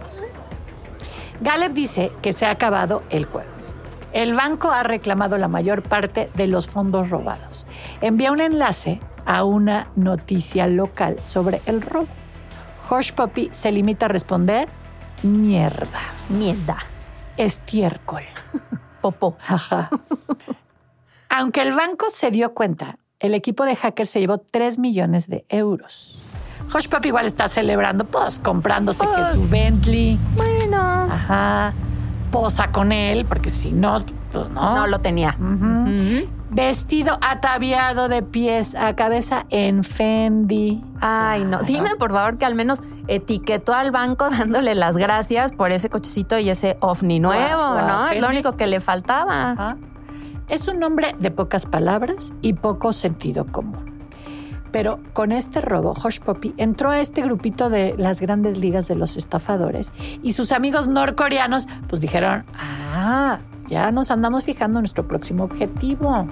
Galeb dice que se ha acabado el juego. El banco ha reclamado la mayor parte de los fondos robados. Envía un enlace a una noticia local sobre el robo. Hush Puppy se limita a responder: mierda. Mierda. Estiércol. Popó. Ajá. Aunque el banco se dio cuenta, el equipo de hackers se llevó tres millones de euros. Hush Puppy igual está celebrando, pues, comprándose pues, que su Bentley. Bueno. Ajá. Posa con él, porque si no, pues no. No lo tenía. Uh-huh. Uh-huh. Vestido ataviado de pies a cabeza en Fendi. Ay, no. Dime, por favor, que al menos etiquetó al banco dándole las gracias por ese cochecito y ese ovni nuevo, wow, wow, ¿no? Fendi. Es lo único que le faltaba. Ajá. Es un hombre de pocas palabras y poco sentido común. Pero con este robo, Hush Puppy entró a este grupito de las grandes ligas de los estafadores y sus amigos norcoreanos pues dijeron, ah, ya nos andamos fijando en nuestro próximo objetivo.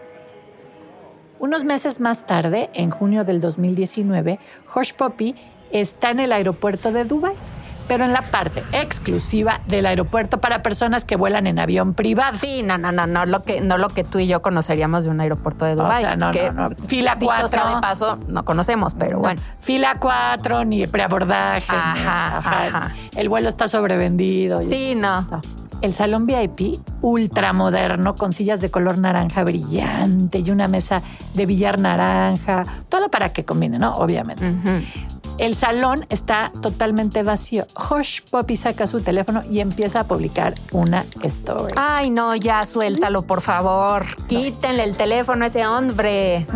Unos meses más tarde, en junio del dos mil diecinueve, Hush Puppy está en el aeropuerto de Dubái, pero en la parte exclusiva del aeropuerto para personas que vuelan en avión privado. Sí, no, no, no, no lo que, no lo que tú y yo conoceríamos de un aeropuerto de Dubái. O sea, no, que, no, no. Fila cuatro. Sea de paso, no conocemos, pero no. bueno. Fila cuatro, ni preabordaje. Ajá, ni, ajá, ajá. El vuelo está sobrevendido. Y, sí, no. no. El salón V I P, ultramoderno, con sillas de color naranja brillante y una mesa de billar naranja. Todo para que combine, ¿no? Obviamente. Uh-huh. El salón está totalmente vacío. Hush Puppy saca su teléfono y empieza a publicar una story. Ay, no, ya suéltalo, por favor. Quítenle el teléfono a ese hombre.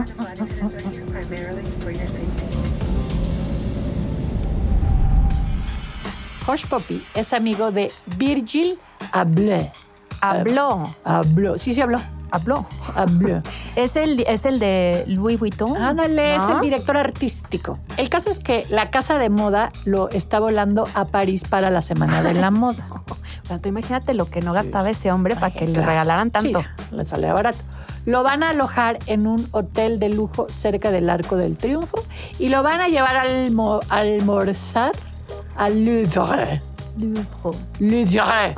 Hush Puppy es amigo de Virgil Abloh. Habló. Habló. Sí, sí habló. Habló. Habló. ¿Es el, ¿Es el de Louis Vuitton? Ándale, ¿no? es el director artístico. El caso es que la casa de moda lo está volando a París para la Semana de la Moda. Pero tú imagínate lo que no gastaba ese hombre para que Claro. le regalaran tanto. Sí, le salía barato. Lo van a alojar en un hotel de lujo cerca del Arco del Triunfo y lo van a llevar a almo- almorzar al Louvre. Lujo. Louvre.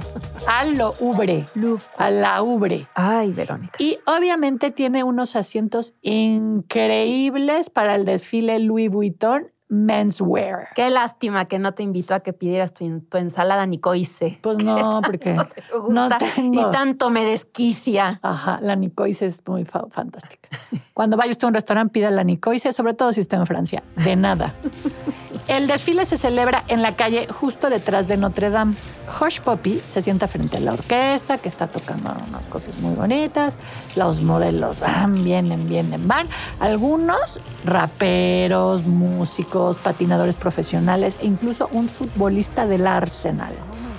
Al Louvre. Lujo. A la Louvre. Ay, Verónica. Y obviamente tiene unos asientos increíbles para el desfile Louis Vuitton Menswear. Qué lástima que no te invitó a que pidieras tu, tu ensalada nicoise. Pues no, porque No te gusta no tengo. y tanto me desquicia. Ajá, la Nicoise es muy fa- fantástica. Cuando vaya usted a un restaurante, pida la Nicoise, sobre todo si está en Francia. De nada. El desfile se celebra en la calle justo detrás de Notre Dame. Hush Puppy se sienta frente a la orquesta que está tocando unas cosas muy bonitas. Los modelos van, vienen, vienen, van. Algunos raperos, músicos, patinadores profesionales e incluso un futbolista del Arsenal.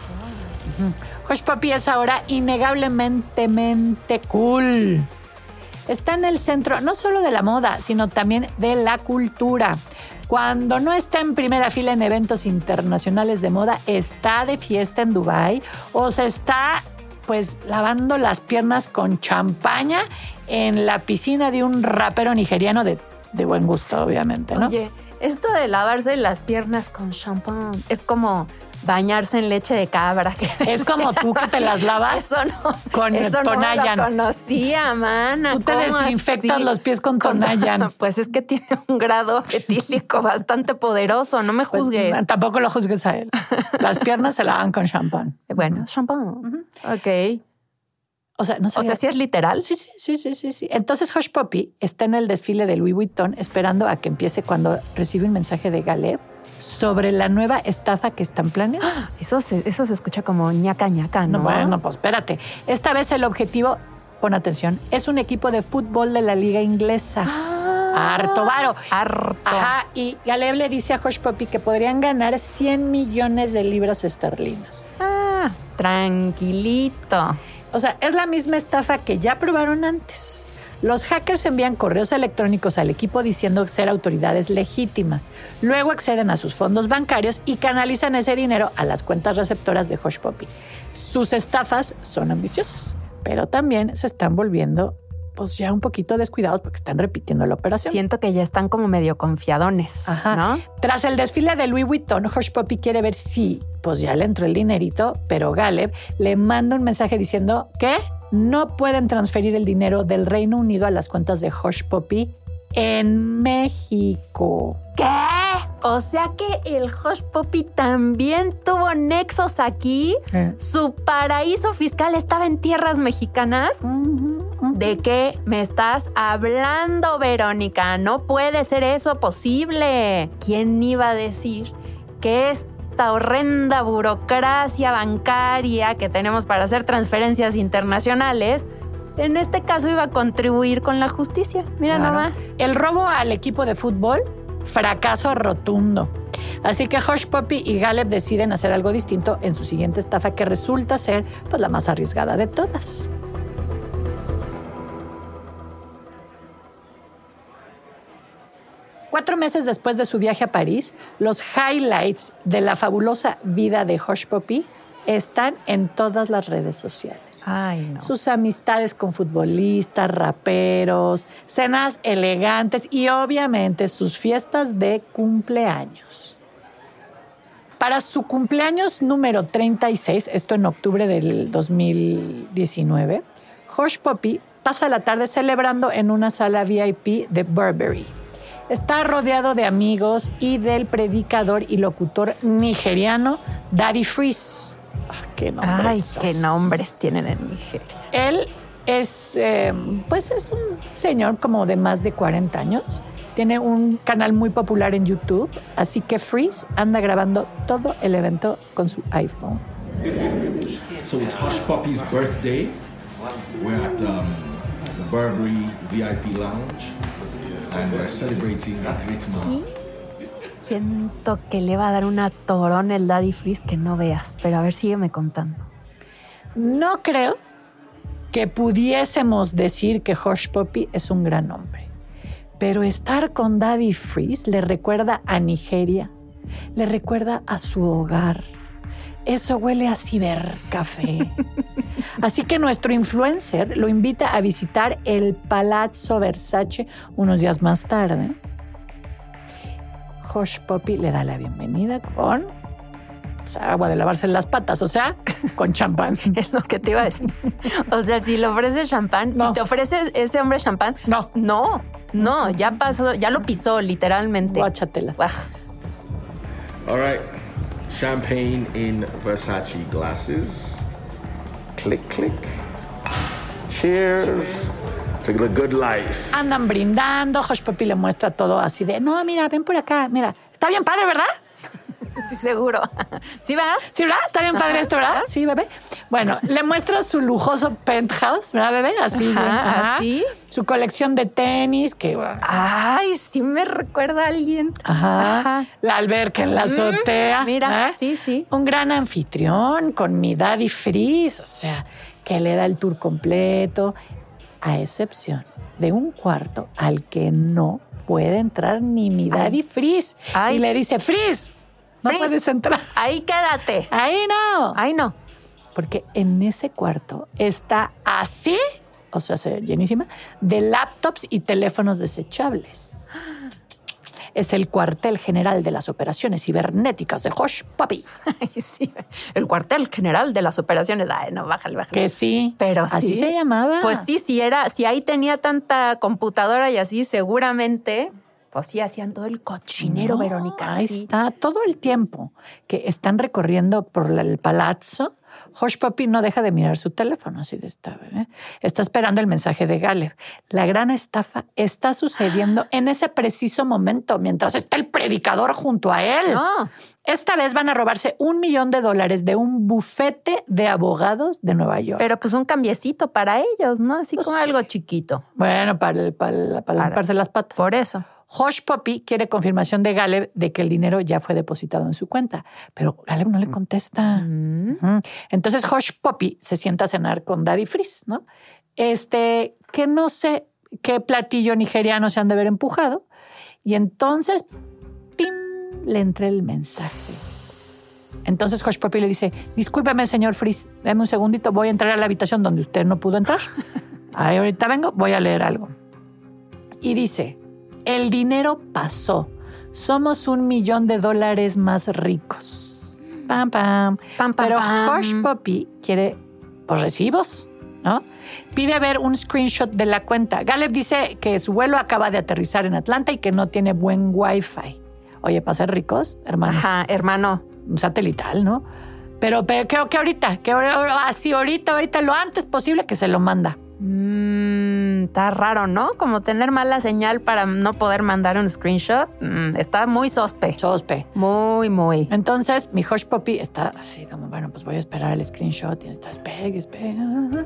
Uh-huh. Hush Puppy es ahora innegablemente cool. Está en el centro no solo de la moda, sino también de la cultura. Cuando no está en primera fila en eventos internacionales de moda, está de fiesta en Dubái o se está pues lavando las piernas con champaña en la piscina de un rapero nigeriano de, de buen gusto, obviamente, ¿no? Oye, esto de lavarse las piernas con champán es como bañarse en leche de cabra. Que es como tú que te las lavas eso no, con eso Tonayan. No lo conocía, mana. Tú te desinfectas así? Los pies con Tonayan. Pues es que tiene un grado etílico bastante poderoso. No me juzgues. Pues, tampoco lo juzgues a él. Las piernas se lavan con champán. Bueno, champán. Uh-huh. Ok. O sea, no sé. O sea, ¿sí es literal? Sí, sí, sí, sí, sí, sí. Entonces Hush Puppy está en el desfile de Louis Vuitton esperando a que empiece cuando recibe un mensaje de Galeb sobre la nueva estafa que están planeando. ¡Ah! Eso se, eso se escucha como ñaca ñaca, ¿no? No, bueno, pues espérate. Esta vez el objetivo, pon atención, es un equipo de fútbol de la liga inglesa. Ah, harto varo. Harto. Ajá, y Galeb le dice a Hush Puppy que podrían ganar cien millones de libras esterlinas. Ah, tranquilito. O sea, es la misma estafa que ya probaron antes. Los hackers envían correos electrónicos al equipo diciendo ser autoridades legítimas. Luego acceden a sus fondos bancarios y canalizan ese dinero a las cuentas receptoras de Hush Puppy. Sus estafas son ambiciosas, pero también se están volviendo pues ya un poquito descuidados porque están repitiendo la operación. Siento que ya están como medio confiadones, Ajá. ¿no? Tras el desfile de Louis Vuitton, Hush Puppy quiere ver si pues ya le entró el dinerito, pero Galeb le manda un mensaje diciendo que no pueden transferir el dinero del Reino Unido a las cuentas de Hush Puppy en México. ¿Qué? O sea que el Hush Puppy también tuvo nexos aquí. Eh. Su paraíso fiscal estaba en tierras mexicanas. Uh-huh, uh-huh. ¿De qué me estás hablando, Verónica? No puede ser eso posible. ¿Quién iba a decir que esta horrenda burocracia bancaria que tenemos para hacer transferencias internacionales, en este caso iba a contribuir con la justicia? Mira Claro. nomás. El robo al equipo de fútbol, fracaso rotundo. Así que Hush Puppy y Galeb deciden hacer algo distinto en su siguiente estafa que resulta ser pues, la más arriesgada de todas. Cuatro meses después de su viaje a París, los highlights de la fabulosa vida de Hush Puppy están en todas las redes sociales. Ay, no. Sus amistades con futbolistas, raperos, cenas elegantes y obviamente sus fiestas de cumpleaños. Para su cumpleaños número treinta y seis, esto en octubre del dos mil diecinueve, Hush Puppy pasa la tarde celebrando en una sala V I P de Burberry. Está rodeado de amigos y del predicador y locutor nigeriano Daddy Freeze. Ah, qué nombres. Ay, qué nombres tienen en Nigeria. Él es, eh, pues es un señor como de más de cuarenta años. Tiene un canal muy popular en YouTube, así que Freeze anda grabando todo el evento con su iPhone. So it's Hush Puppy's birthday. We're at um, the Burberry V I P Lounge and we're celebrating a great man. Siento que le va a dar una torón el Daddy Freeze que no veas, pero a ver, sígueme contando. No creo que pudiésemos decir que Hush Puppy es un gran hombre, pero estar con Daddy Freeze le recuerda a Nigeria, le recuerda a su hogar. Eso huele a cibercafé. Así que nuestro influencer lo invita a visitar el Palazzo Versace unos días más tarde. Hush Puppy le da la bienvenida con o sea, agua de lavarse las patas, o sea, con champán. Es lo que te iba a decir. O sea, si le ofreces champán, No. si te ofreces ese hombre champán, No. no, no, ya pasó, ya lo pisó literalmente. Guáchatelas. Guaj. All right, champagne in Versace glasses. Click, click. Cheers to the good life. Andan brindando, Hush Puppy le muestra todo así de, no, mira, ven por acá, mira, está bien padre, ¿verdad? Sí, seguro. ¿Sí va? Sí, ¿verdad? Está bien padre esto, ¿verdad? Sí, bebé. Bueno, le muestra su lujoso penthouse, ¿verdad, bebé? Así. Ajá, así. Su colección de tenis, que... Ay, sí me recuerda a alguien. Ajá. Ajá. La alberca en la azotea. Mira, ¿eh? sí, sí. Un gran anfitrión con mi Daddy Freeze, o sea, que le da el tour completo, a excepción de un cuarto al que no puede entrar ni mi Daddy Freeze. Ay. Y le dice, Freeze, no Freeze. puedes entrar. Ahí quédate. Ahí no. Ay, no. Porque en ese cuarto está así, o sea, se- llenísima, de laptops y teléfonos desechables. Es el cuartel general de las operaciones cibernéticas de Hush Puppy. Ay, sí. El cuartel general de las operaciones. Ay, no, bájale, bájale. Que sí. Pero así sí. se llamaba. Pues sí, si era, si ahí tenía tanta computadora y así, seguramente, pues sí hacían todo el cochinero, No, Verónica. Ahí sí. está. Todo el tiempo que están recorriendo por la- el palazzo, Hush Puppy no deja de mirar su teléfono, así de esta, ¿eh? Está esperando el mensaje de Galeb. La gran estafa está sucediendo en ese preciso momento, mientras está el predicador junto a él. No. Esta vez van a robarse un millón de dólares de un bufete de abogados de Nueva York. Pero pues un cambiecito para ellos, ¿no? Así Pues como sí. algo chiquito. Bueno, para, el- para, el- para Para- limpiarse las patas. Por eso. Hush Puppy quiere confirmación de Galeb de que el dinero ya fue depositado en su cuenta, pero Galeb no le contesta. Mm. Ujú. Entonces Hush Puppy se sienta a cenar con Daddy Freeze, ¿no? Este, que no sé qué platillo nigeriano se han de haber empujado. Y entonces, ¡pim!, le entra el mensaje. Entonces Hush Puppy le dice, discúlpeme, señor Freeze, dame un segundito, voy a entrar a la habitación donde usted no pudo entrar. Ahí ahorita vengo, voy a leer algo. Y dice, el dinero pasó. Somos un millón de dólares más ricos. Pam, pam. Pam, pam, Pero pam. Hush Puppy quiere pues, recibos, ¿no? Pide ver un screenshot de la cuenta. Galeb dice que su vuelo acaba de aterrizar en Atlanta y que no tiene buen wifi. Oye, para ser ricos, hermanos, Ajá, hermano. un satelital, ¿no? Pero, pero creo que ahorita, que ahora- así ahorita, ahorita, lo antes posible que se lo manda. Mm, está raro, ¿no? Como tener mala señal para no poder mandar un screenshot. Mm, está muy sospe. Sospe. Muy, muy. Entonces, mi Hush Puppy está así como, bueno, pues voy a esperar el screenshot y está, espera, espera.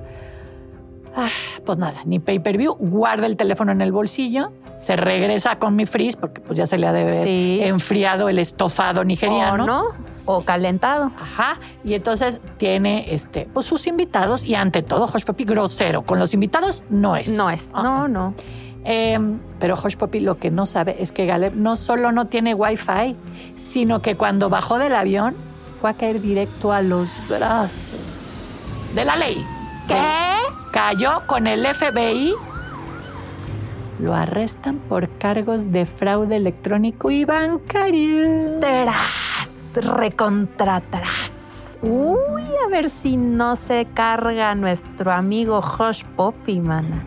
Ah, pues nada, ni pay-per-view, guarda el teléfono en el bolsillo, se regresa con mi Freeze porque pues ya se le ha de haber Sí. enfriado el estofado nigeriano. O no, o calentado. Ajá, y entonces tiene este, pues sus invitados y ante todo Hush Puppy grosero, con los invitados no es. No es. Ah, No, no. Eh, pero Hush Puppy lo que no sabe es que Galeb no solo no tiene wifi, sino que cuando bajó del avión fue fue a caer directo a los brazos de la ley. ¿Qué? Cayó con el F B I. Lo arrestan por cargos de fraude electrónico y bancario. Tras, recontratras. Uy, a ver si no se carga nuestro amigo Hush Puppy, mana.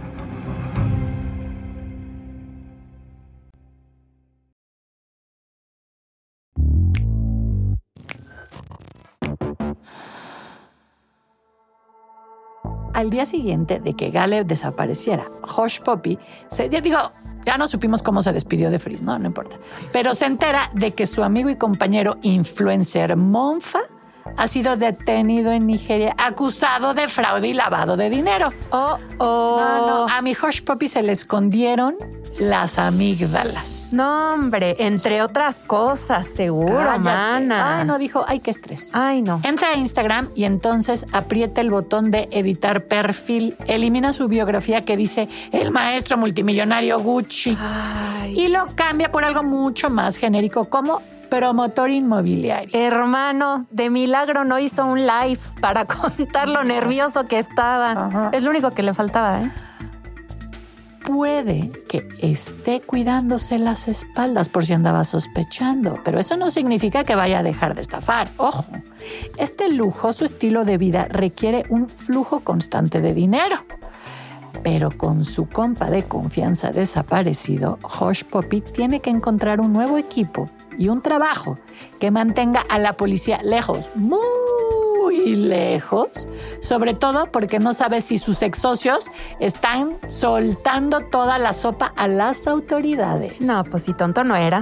Al día siguiente de que Galeb desapareciera, Hush Puppy, se, ya digo, ya no supimos cómo se despidió de Freeze, ¿no? No importa. Pero se entera de que su amigo y compañero influencer Monfa ha sido detenido en Nigeria, acusado de fraude y lavado de dinero. Oh, oh. No, no, a mi Hush Puppy se le escondieron las amígdalas. No, hombre, entre otras cosas, seguro, Cállate. mana. Ay, no, dijo, ay, qué estrés. Ay, no. Entra a Instagram y entonces aprieta el botón de editar perfil. Elimina su biografía que dice el maestro multimillonario Gucci. Ay. Y lo cambia por algo mucho más genérico como promotor inmobiliario. Hermano, de milagro no hizo un live para contar lo nervioso que estaba. Ajá. Es lo único que le faltaba, ¿eh? Puede que esté cuidándose las espaldas por si andaba sospechando, pero eso no significa que vaya a dejar de estafar. Ojo, este lujoso estilo de vida requiere un flujo constante de dinero. Pero con su compa de confianza desaparecido, Hush Puppy tiene que encontrar un nuevo equipo y un trabajo que mantenga a la policía lejos, muy lejos, sobre todo porque no sabe si sus ex socios están soltando toda la sopa a las autoridades. No, pues si tonto no era.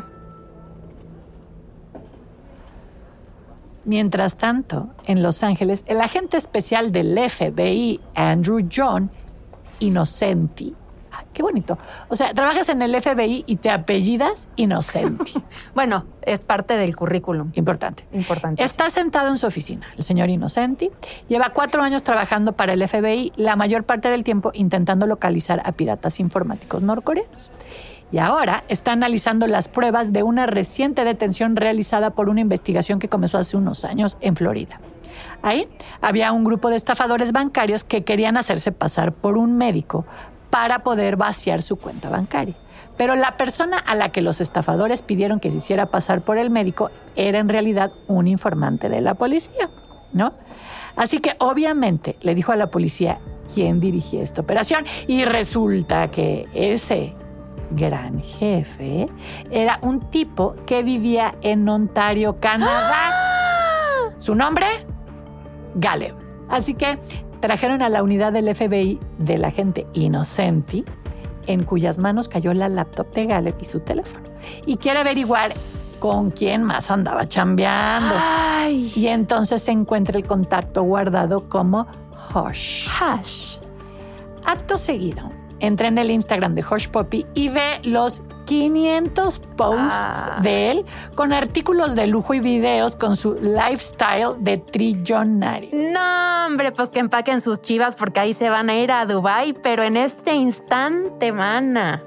Mientras tanto, en Los Ángeles, el agente especial del F B I, Andrew John Innocenti. Ay, qué bonito. O sea, trabajas en el F B I y te apellidas Innocenti. Bueno, es parte del currículum. Importante. Importante. Está sentado en su oficina, el señor Innocenti. Lleva cuatro años trabajando para el F B I, la mayor parte del tiempo intentando localizar a piratas informáticos norcoreanos. Y ahora está analizando las pruebas de una reciente detención realizada por una investigación que comenzó hace unos años en Florida. Ahí había un grupo de estafadores bancarios que querían hacerse pasar por un médico para poder vaciar su cuenta bancaria. Pero la persona a la que los estafadores pidieron que se hiciera pasar por el médico era en realidad un informante de la policía, ¿no? Así que obviamente le dijo a la policía quién dirigía esta operación y resulta que ese gran jefe era un tipo que vivía en Ontario, Canadá. ¡Ah! Su nombre, Galeb. Así que trajeron a la unidad del F B I del agente Innocenti, en cuyas manos cayó la laptop de Galeb y su teléfono. Y quiere averiguar con quién más andaba chambeando. Ay. Y entonces se encuentra el contacto guardado como Hush. Hush. Acto seguido, entra en el Instagram de Hush Puppy y ve los quinientos posts ah. de él con artículos de lujo y videos con su lifestyle de trillonario. No, hombre, pues que empaquen sus chivas porque ahí se van a ir a Dubái, pero en este instante, mana.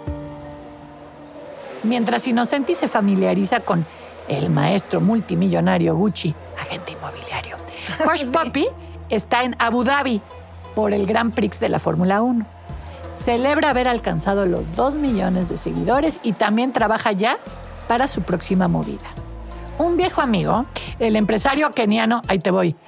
Mientras Innocenti se familiariza con el maestro multimillonario Gucci, agente inmobiliario, Hush sí. Puppy está en Abu Dhabi por el Grand Prix de la Fórmula uno. Celebra haber alcanzado los dos millones de seguidores y también trabaja ya para su próxima movida. Un viejo amigo, el empresario keniano, ahí te voy,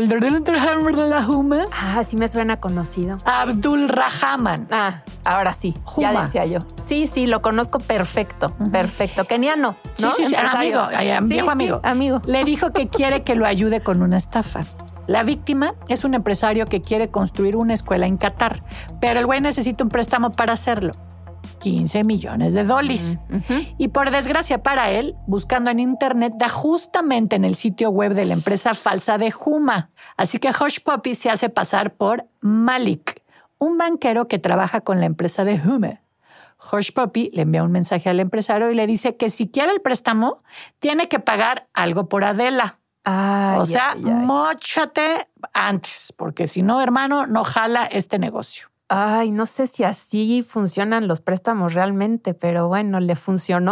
Ah, sí me suena conocido. Abdul Rahman. Ah, ahora sí, Juma. Ya decía yo. Sí, sí, lo conozco perfecto, uh-huh. perfecto. Keniano, ¿no? Sí, sí, sí, amigo, sí, viejo sí, amigo. amigo. Le dijo que quiere que lo ayude con una estafa. La víctima es un empresario que quiere construir una escuela en Qatar, pero el güey necesita un préstamo para hacerlo. quince millones de dólares. Uh-huh. Y por desgracia para él, buscando en internet, da justamente en el sitio web de la empresa falsa de Juma. Así que Hush Puppy se hace pasar por Malik, un banquero que trabaja con la empresa de Juma. Hush Puppy le envía un mensaje al empresario y le dice que si quiere el préstamo, tiene que pagar algo por Adela. Ay, o sea, ay, ay. móchate antes, porque si no, hermano, no jala este negocio. Ay, no sé si así funcionan los préstamos realmente, pero bueno, ¿le funcionó?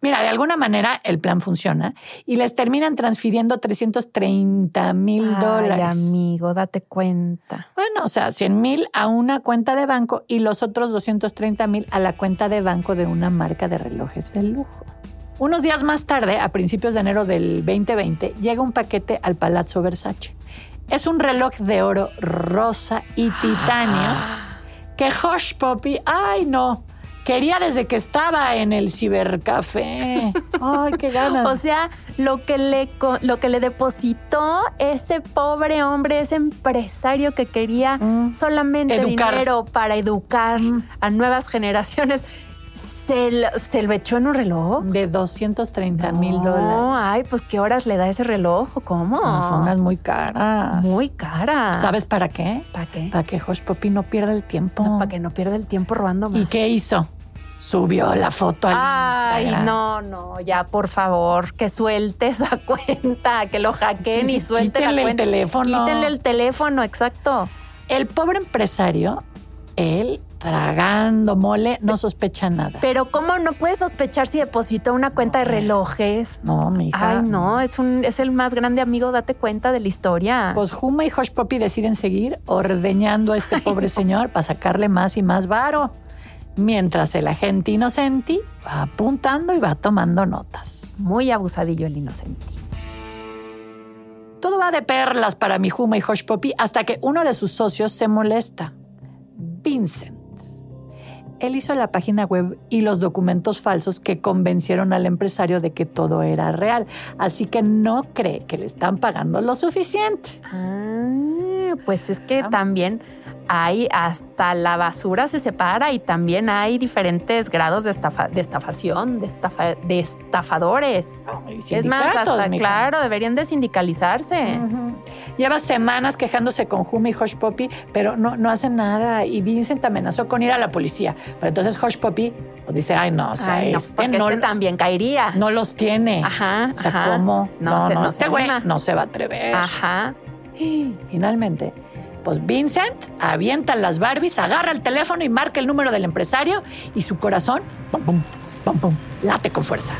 Mira, de alguna manera el plan funciona y les terminan transfiriendo trescientos treinta mil dólares. Ay, amigo, date cuenta. Bueno, o sea, cien mil a una cuenta de banco y los otros doscientos treinta mil a la cuenta de banco de una marca de relojes de lujo. Unos días más tarde, a principios de enero del veinte veinte, llega un paquete al Palazzo Versace. Es un reloj de oro rosa y titanio que Hush Puppy, ay no, quería desde que estaba en el cibercafé. Ay, qué ganas. O sea, lo que le lo que le depositó ese pobre hombre, ese empresario que quería mm. solamente educar. dinero para educar mm. a nuevas generaciones, ¿se lo, se lo echó en un reloj? De doscientos treinta mil no, dólares. Ay, pues ¿qué horas le da ese reloj? ¿Cómo? No, son unas muy caras. Muy caras. ¿Sabes para qué? ¿Para qué? Para que Hush Puppy no pierda el tiempo. No, para que no pierda el tiempo robando más. ¿Y qué hizo? Subió la foto al Ay, Instagram. no, no, ya por favor, que suelte esa cuenta, que lo hackeen sí, y sí, suelte la quítenle cuenta. el teléfono. Quítenle el teléfono, exacto. El pobre empresario, él tragando mole, no sospecha nada. Pero ¿cómo no puede sospechar si depositó una cuenta de relojes? No, mi hija. Ay, no, es, un, es el más grande amigo, date cuenta de la historia. Pues Huma y Hush Puppy deciden seguir ordeñando a este pobre señor para sacarle más y más varo. Mientras el agente Innocenti va apuntando y va tomando notas. Muy abusadillo el Innocenti. Todo va de perlas para mi Huma y Hush Puppy hasta que uno de sus socios se molesta. Vincent. Él hizo la página web y los documentos falsos que convencieron al empresario de que todo era real. Así que no cree que le están pagando lo suficiente. Ah, pues es que también hay hasta la basura se separa y también hay diferentes grados de, estafa, de estafación, de, estafa, de estafadores. Oh, es más, hasta mija. Claro, deberían de sindicalizarse. Uh-huh. Lleva semanas quejándose con Huma y Hush Puppy, pero no, no hacen nada. Y Vincent amenazó con ir a la policía. Pero entonces Hush Puppy pues dice, ay, no, o sea, ay, no, este, porque no, este también caería. No los tiene. Ajá, O sea, ajá. ¿cómo? No, No, se, no, no este se güey anima. no se va a atrever. Ajá. Finalmente, pues Vincent avienta las Barbies, agarra el teléfono y marca el número del empresario y su corazón, pum, pum, pum, pum, late con fuerza.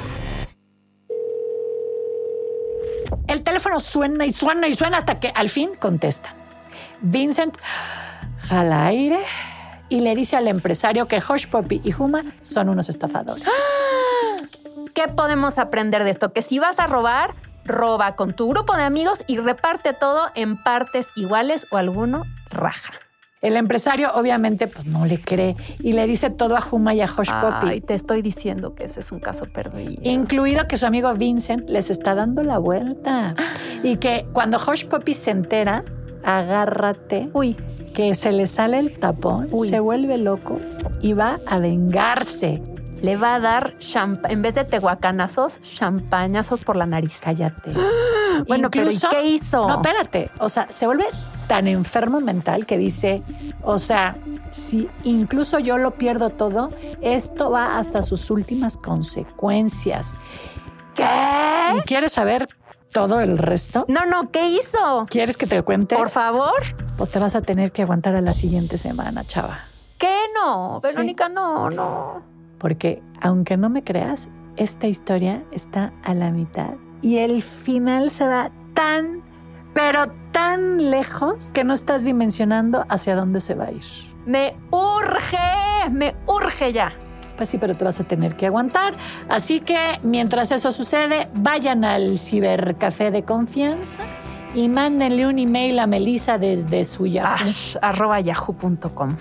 El teléfono suena y suena y suena hasta que al fin contesta. Vincent jala aire y le dice al empresario que Hush Puppy y Huma son unos estafadores. ¿Qué podemos aprender de esto? Que si vas a robar, roba con tu grupo de amigos y reparte todo en partes iguales o alguno raja. El empresario obviamente pues no le cree y le dice todo a Huma y a Hush Puppy. Ay, te estoy diciendo que ese es un caso perdido. Incluido que su amigo Vincent les está dando la vuelta. Y que cuando Hush Puppy se entera, agárrate, Uy. que se le sale el tapón, Uy. se vuelve loco y va a vengarse. Le va a dar, champa- en vez de tehuacanazos, champañazos por la nariz. Cállate. Bueno, Incluso, pero ¿y qué hizo? No, espérate. O sea, se vuelve tan enfermo mental que dice, o sea, si incluso yo lo pierdo todo, esto va hasta sus últimas consecuencias. ¿Qué? ¿Y quieres saber todo el resto? No, no, ¿qué hizo? ¿Quieres que te lo cuente? Por favor. Pues te vas a tener que aguantar a la siguiente semana, chava. ¿Qué no? Verónica, sí. no, no. Porque, aunque no me creas, esta historia está a la mitad. Y el final se va tan, pero tan lejos que no estás dimensionando hacia dónde se va a ir. Me urge, me urge ya. Pues sí, pero te vas a tener que aguantar. Así que, mientras eso sucede, vayan al cibercafé de confianza y mándenle un email a Melissa desde su Yahoo. Ash, arroba yahoo punto com.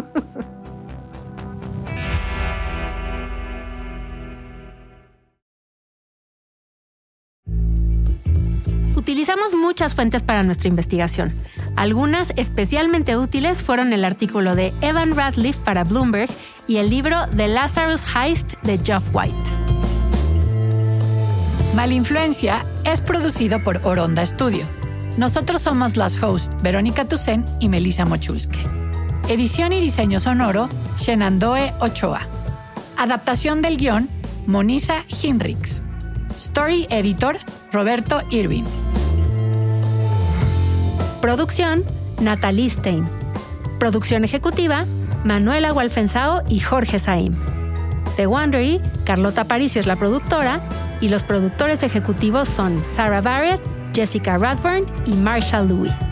Utilizamos muchas fuentes para nuestra investigación. Algunas especialmente útiles fueron el artículo de Evan Ratliff para Bloomberg y el libro The Lazarus Heist de Geoff White. Malinfluencia es producido por Oronda Studio. Nosotros somos las hosts Verónica Tucen y Melissa Mochulske. Edición y diseño sonoro, Shenandoe Ochoa. Adaptación del guión, Monisa Hinrichs. Story Editor, Roberto Irving. Producción, Natalie Stein. Producción ejecutiva, Manuela Gualfensao y Jorge Saim. De Wondery, Carlota Aparicio es la productora y los productores ejecutivos son Sarah Barrett, Jessica Radburn y Marshall Louis.